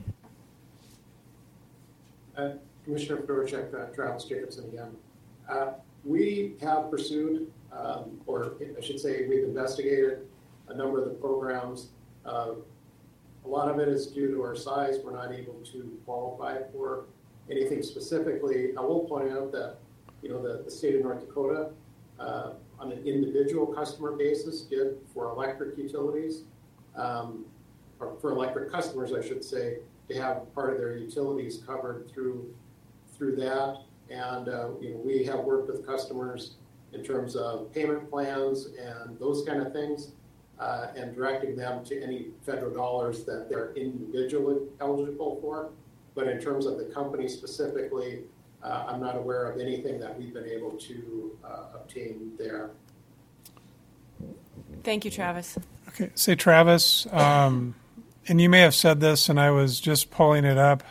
Commissioner Fedorchak, Travis Jacobson again. We have pursued, or I should say we've investigated a number of the programs. A lot of it is due to our size. We're not able to qualify for anything specifically. I will point out that, the state of North Dakota, on an individual customer basis, did for electric utilities, or for electric customers, I should say, to have part of their utilities covered through that. And, we have worked with customers in terms of payment plans and those kind of things. And directing them to any federal dollars that they're individually eligible for. But in terms of the company specifically, I'm not aware of anything that we've been able to obtain there. Thank you, Travis. Okay, say Travis, and you may have said this and I was just pulling it up,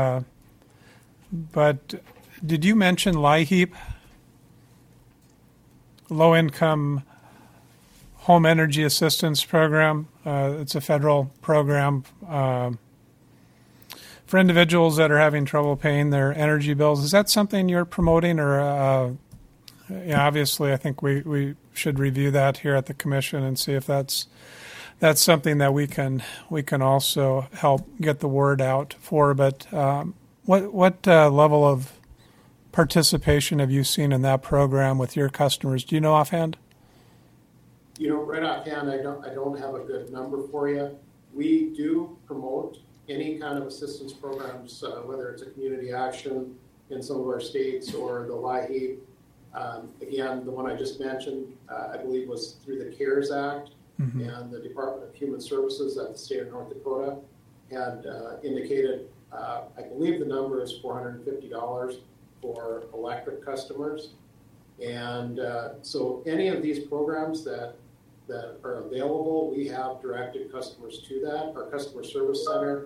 but did you mention LIHEAP? Low Income Home Energy Assistance Program. It's a federal program for individuals that are having trouble paying their energy bills. Is that something you're promoting, or obviously I think we should review that here at the commission and see if that's something that we can also help get the word out for. But what level of participation have you seen in that program with your customers? Do you know offhand? Right offhand, I don't have a good number for you. We do promote any kind of assistance programs, whether it's a community action in some of our states or the LIHEAP. Again, the one I just mentioned, I believe was through the CARES Act, and the Department of Human Services at the state of North Dakota had indicated, I believe the number is $450 for electric customers. And so any of these programs that are available, we have directed customers to that. Our customer service center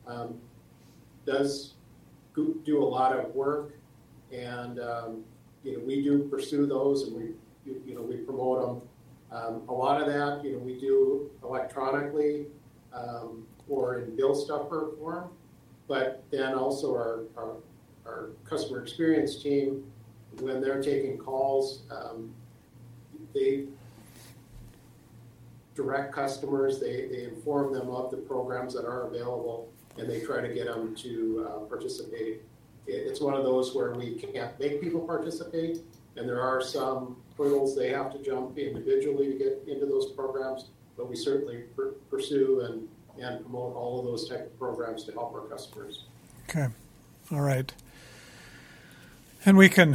does do a lot of work, and we do pursue those, and we promote them. A lot of that, we do electronically or in bill stuffer form, but then also our customer experience team, when they're taking calls, they direct customers. They inform them of the programs that are available, and they try to get them to participate. It's one of those where we can't make people participate, and there are some hurdles they have to jump individually to get into those programs, but we certainly pursue and promote all of those type of programs to help our customers. Okay, all right, and we can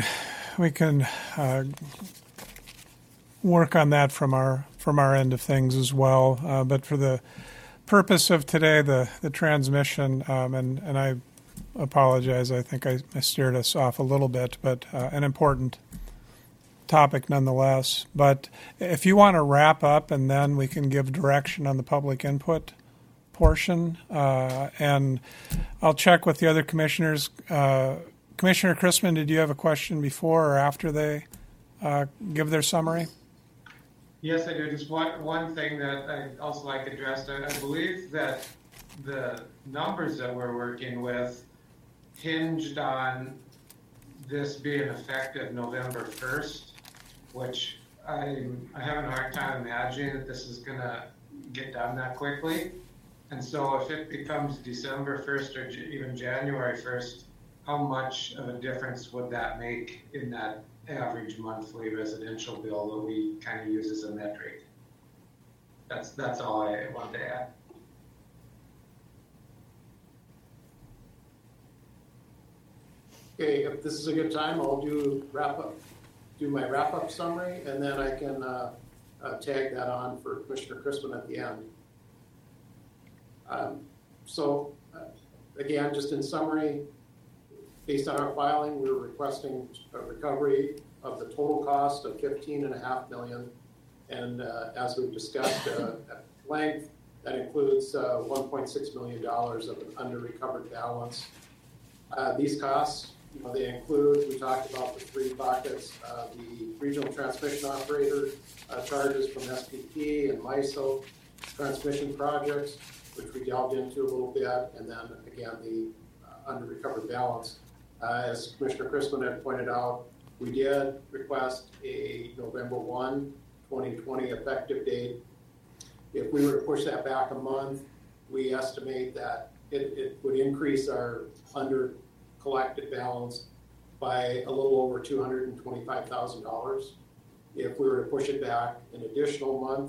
work on that from our end of things as well. But for the purpose of today, the transmission, and I apologize, I think I steered us off a little bit, but an important topic nonetheless. But if you want to wrap up, and then we can give direction on the public input portion, and I'll check with the other commissioners. Commissioner Chrisman, did you have a question before or after they give their summary? Yes, I do. Just one thing that I'd also like addressed. I believe that the numbers that we're working with hinged on this being effective November 1st, which I have a hard time imagining that this is going to get done that quickly. And so if it becomes December 1st or even January 1st, how much of a difference would that make in that average monthly residential bill that we kind of use as a metric? That's all I wanted to add. Okay, if this is a good time, I'll do my wrap-up summary, and then I can tag that on for Commissioner Crispin at the end. Again, just in summary, based on our filing, we're requesting a recovery of the total cost of $15.5 million, and as we've discussed at length, that includes $1.6 million of an under-recovered balance. These costs, they include, we talked about the three buckets, the regional transmission operator charges from SPP and MISO, transmission projects, which we delved into a little bit, and then again, the under-recovered balance. As Commissioner Crispin had pointed out, we did request a November 1, 2020 effective date. If we were to push that back a month, we estimate that it would increase our under-collected balance by a little over $225,000. If we were to push it back an additional month,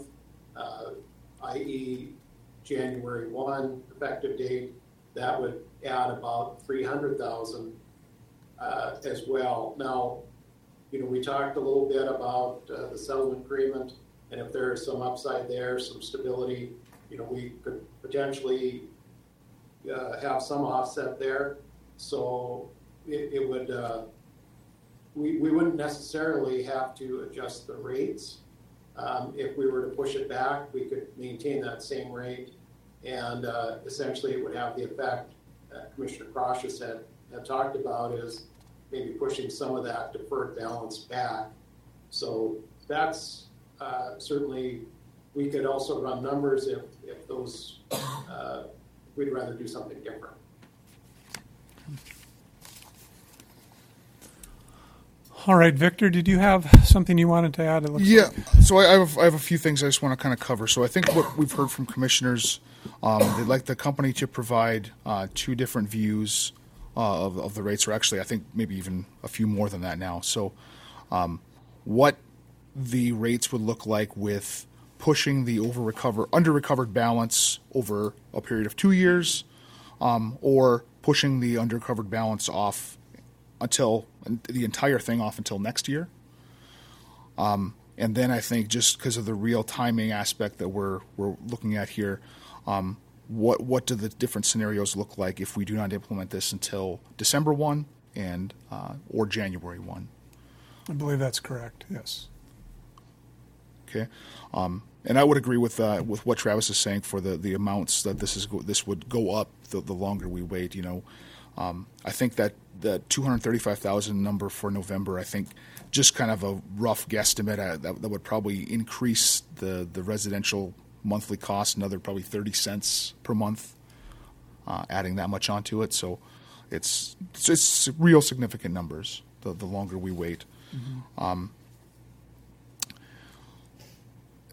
i.e. January 1 effective date, that would add about $300,000 as well. Now, we talked a little bit about the settlement agreement, and if there is some upside there, some stability, we could potentially have some offset there. So it would, we wouldn't necessarily have to adjust the rates. If we were to push it back, we could maintain that same rate, and essentially it would have the effect that Commissioner Crossius had talked about, is maybe pushing some of that deferred balance back. So that's certainly, we could also run numbers if those, we'd rather do something different. All right, Victor, did you have something you wanted to add? So I have a few things I just want to kind of cover. So I think what we've heard from commissioners, they'd like the company to provide two different views of the rates, or actually I think maybe even a few more than that now. So what the rates would look like with pushing the under-recovered balance over a period of 2 years, or pushing the under-recovered balance off until the entire thing off until next year. And then I think just because of the real timing aspect that we're looking at here, what do the different scenarios look like if we do not implement this until December 1 and or January 1? I believe that's correct, yes. Okay. And I would agree with what Travis is saying for the amounts that this would go up the longer we wait. I think that the $235,000 number for November, I think just kind of a rough guesstimate that would probably increase the residential monthly cost another probably 30 cents per month, adding that much onto it. So it's real significant numbers the longer we wait. Mm-hmm.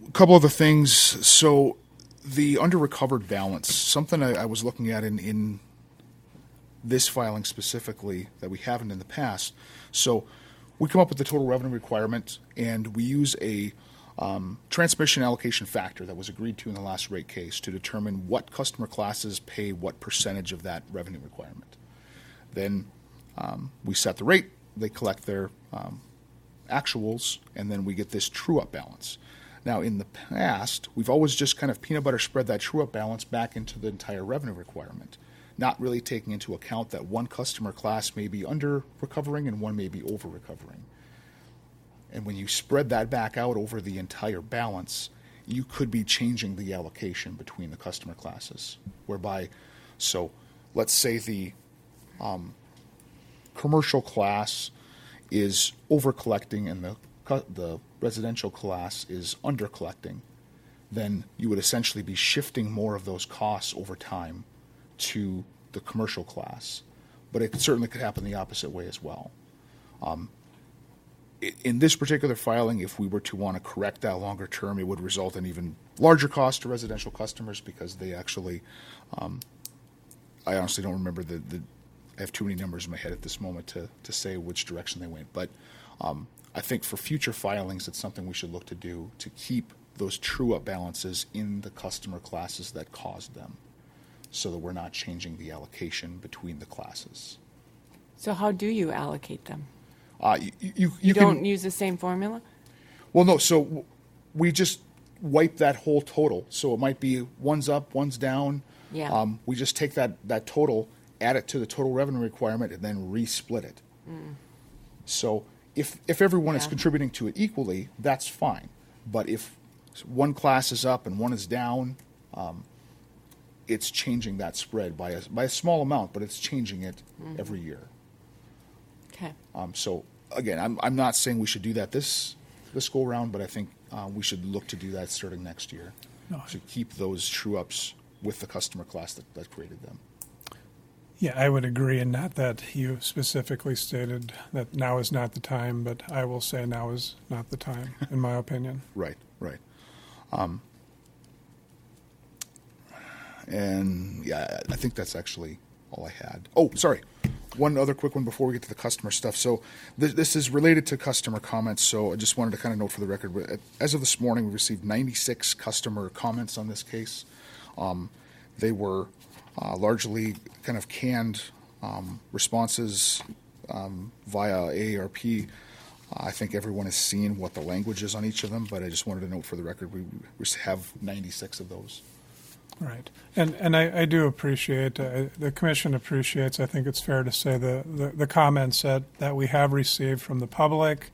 a couple other things. So the under-recovered balance, something I was looking at in this filing specifically that we haven't in the past. So we come up with the total revenue requirement, and we use a transmission allocation factor that was agreed to in the last rate case to determine what customer classes pay what percentage of that revenue requirement. Then we set the rate, they collect their actuals, and then we get this true-up balance. Now, in the past, we've always just kind of peanut butter spread that true-up balance back into the entire revenue requirement, not really taking into account that one customer class may be under-recovering and one may be over-recovering. And when you spread that back out over the entire balance, you could be changing the allocation between the customer classes, whereby, so let's say the commercial class is over-collecting and the residential class is under-collecting, then you would essentially be shifting more of those costs over time to the commercial class. But it certainly could happen the opposite way as well. In this particular filing, if we were to want to correct that longer term, it would result in even larger costs to residential customers because they actually, I honestly don't remember I have too many numbers in my head at this moment to say which direction they went. But I think for future filings, it's something we should look to do to keep those true-up balances in the customer classes that caused them so that we're not changing the allocation between the classes. So how do you allocate them? You don't use the same formula? Well, no. So we just wipe that whole total. So it might be one's up, one's down. Yeah. We just take that total, add it to the total revenue requirement, and then resplit it. So if everyone is contributing to it equally, that's fine. But if one class is up and one is down, it's changing that spread by a small amount, but it's changing it every year. Okay. So again, I'm not saying we should do that this go round, but I think we should look to do that starting next year to keep those true ups with the customer class that created them. Yeah, I would agree, and not that you specifically stated that now is not the time, but I will say now is not the time, in my opinion. Right. And yeah, I think that's actually all I had. Oh, sorry. One other quick one before we get to the customer stuff. So this is related to customer comments, so I just wanted to kind of note for the record, as of this morning, we received 96 customer comments on this case. They were largely kind of canned responses via AARP. I think everyone has seen what the language is on each of them, but I just wanted to note for the record we have 96 of those. Right. And I do appreciate, the Commission appreciates, I think it's fair to say, the comments that we have received from the public.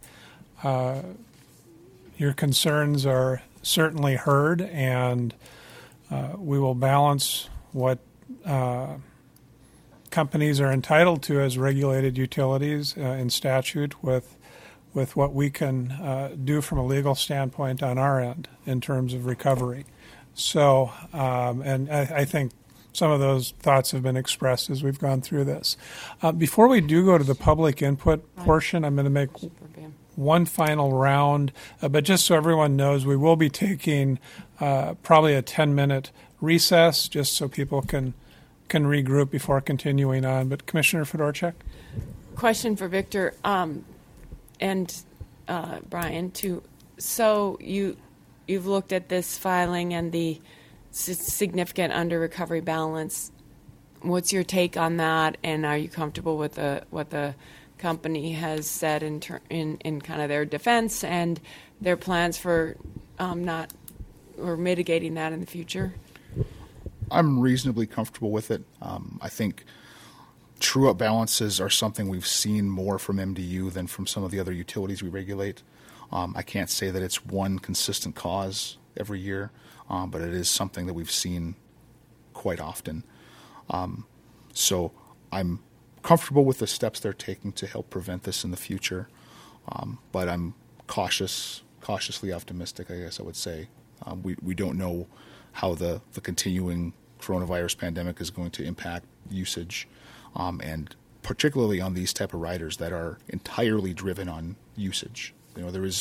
Your concerns are certainly heard, and we will balance what companies are entitled to as regulated utilities in statute with what we can do from a legal standpoint on our end in terms of recovery. So, and I think some of those thoughts have been expressed as we've gone through this. Before we do go to the public input portion, I'm going to make one final round. But just so everyone knows, we will be taking probably a 10-minute recess just so people can regroup before continuing on. But Commissioner Fedorchak? Question for Victor and Brian, too. So you've looked at this filing and the significant under-recovery balance. What's your take on that, and are you comfortable with what the company has said in kind of their defense and their plans for mitigating that in the future? I'm reasonably comfortable with it. I think true-up balances are something we've seen more from MDU than from some of the other utilities we regulate. I can't say that it's one consistent cause every year, but it is something that we've seen quite often. So I'm comfortable with the steps they're taking to help prevent this in the future, but I'm cautiously optimistic, I guess I would say. We don't know how the continuing coronavirus pandemic is going to impact usage, and particularly on these type of riders that are entirely driven on usage. You know, there is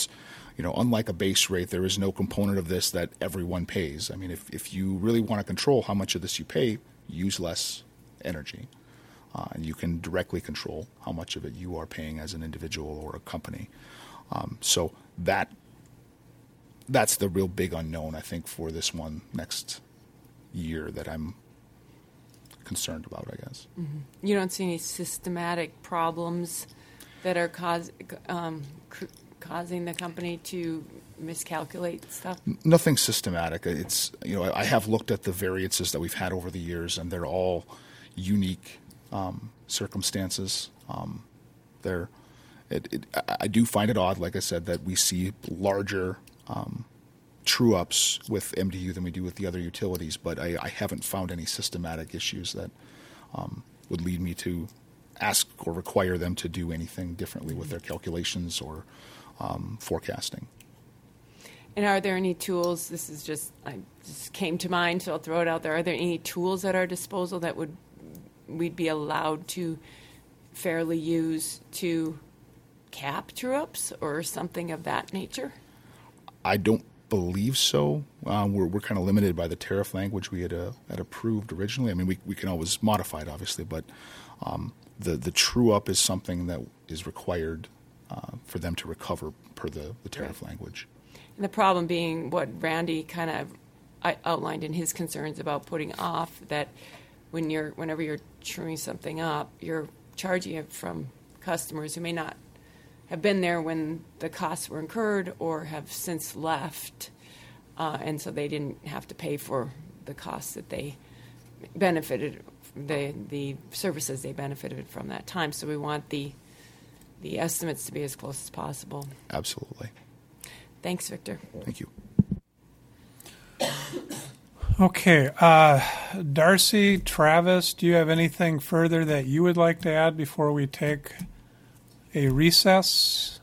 unlike a base rate, there is no component of this that everyone pays. I mean, if you really want to control how much of this you pay, use less energy. And you can directly control how much of it you are paying as an individual or a company. So that's the real big unknown, I think, for this one next year that I'm concerned about, I guess. Mm-hmm. You don't see any systematic problems that are causing the company to miscalculate stuff? Nothing systematic. It's I have looked at the variances that we've had over the years, and they're all unique circumstances. I do find it odd, like I said, that we see larger true-ups with MDU than we do with the other utilities, but I haven't found any systematic issues that would lead me to ask or require them to do anything differently with their calculations or forecasting. And are there any tools, this just came to mind, so I'll throw it out there, are there any tools at our disposal that we'd be allowed to fairly use to cap true-ups or something of that nature? I don't believe so. We're kind of limited by the tariff language we had approved originally. I mean, we can always modify it, obviously, but the true-up is something that is required for them to recover per the tariff language. And the problem being what Randy kind of outlined in his concerns about putting off that whenever you're truing something up, you're charging it from customers who may not have been there when the costs were incurred or have since left, and so they didn't have to pay for the costs that they benefited, the services they benefited from that time. So we want the estimates to be as close as possible. Absolutely. Thanks, Victor. Thank you. Okay. Darcy, Travis, do you have anything further that you would like to add before we take a recess?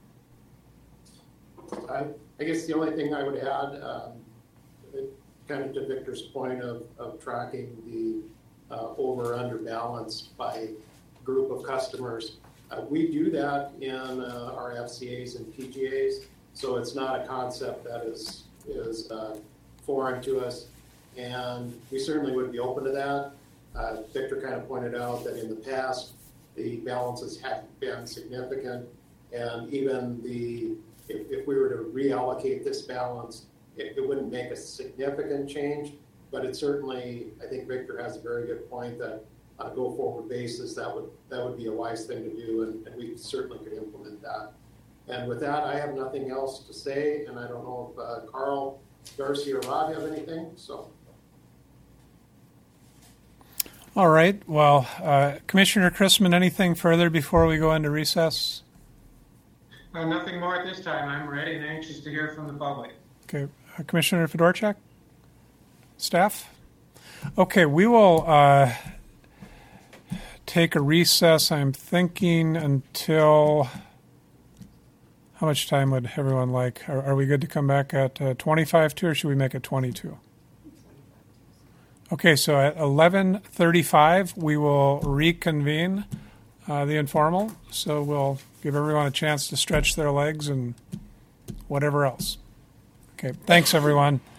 I guess the only thing I would add, kind of to Victor's point of tracking the over-under balance by group of customers, we do that in our FCAs and PGAs, so it's not a concept that is foreign to us, and we certainly would be open to that. Victor kind of pointed out that in the past, the balances haven't been significant, and even if we were to reallocate this balance, it wouldn't make a significant change, but it certainly, I think Victor has a very good point that on a go-forward basis, that would be a wise thing to do, and we certainly could implement that. And with that, I have nothing else to say, and I don't know if Carl, Darcy, or Rob have anything. So. All right. Well, Commissioner Chrisman, anything further before we go into recess? Nothing more at this time. I'm ready and anxious to hear from the public. Okay. Commissioner Fedorchak? Staff? Okay, we will take a recess, I'm thinking, until... How much time would everyone like? Are we good to come back at 25 to, or should we make it 22? Okay, so at 11:35, we will reconvene the informal. So we'll give everyone a chance to stretch their legs and whatever else. Okay, thanks, everyone.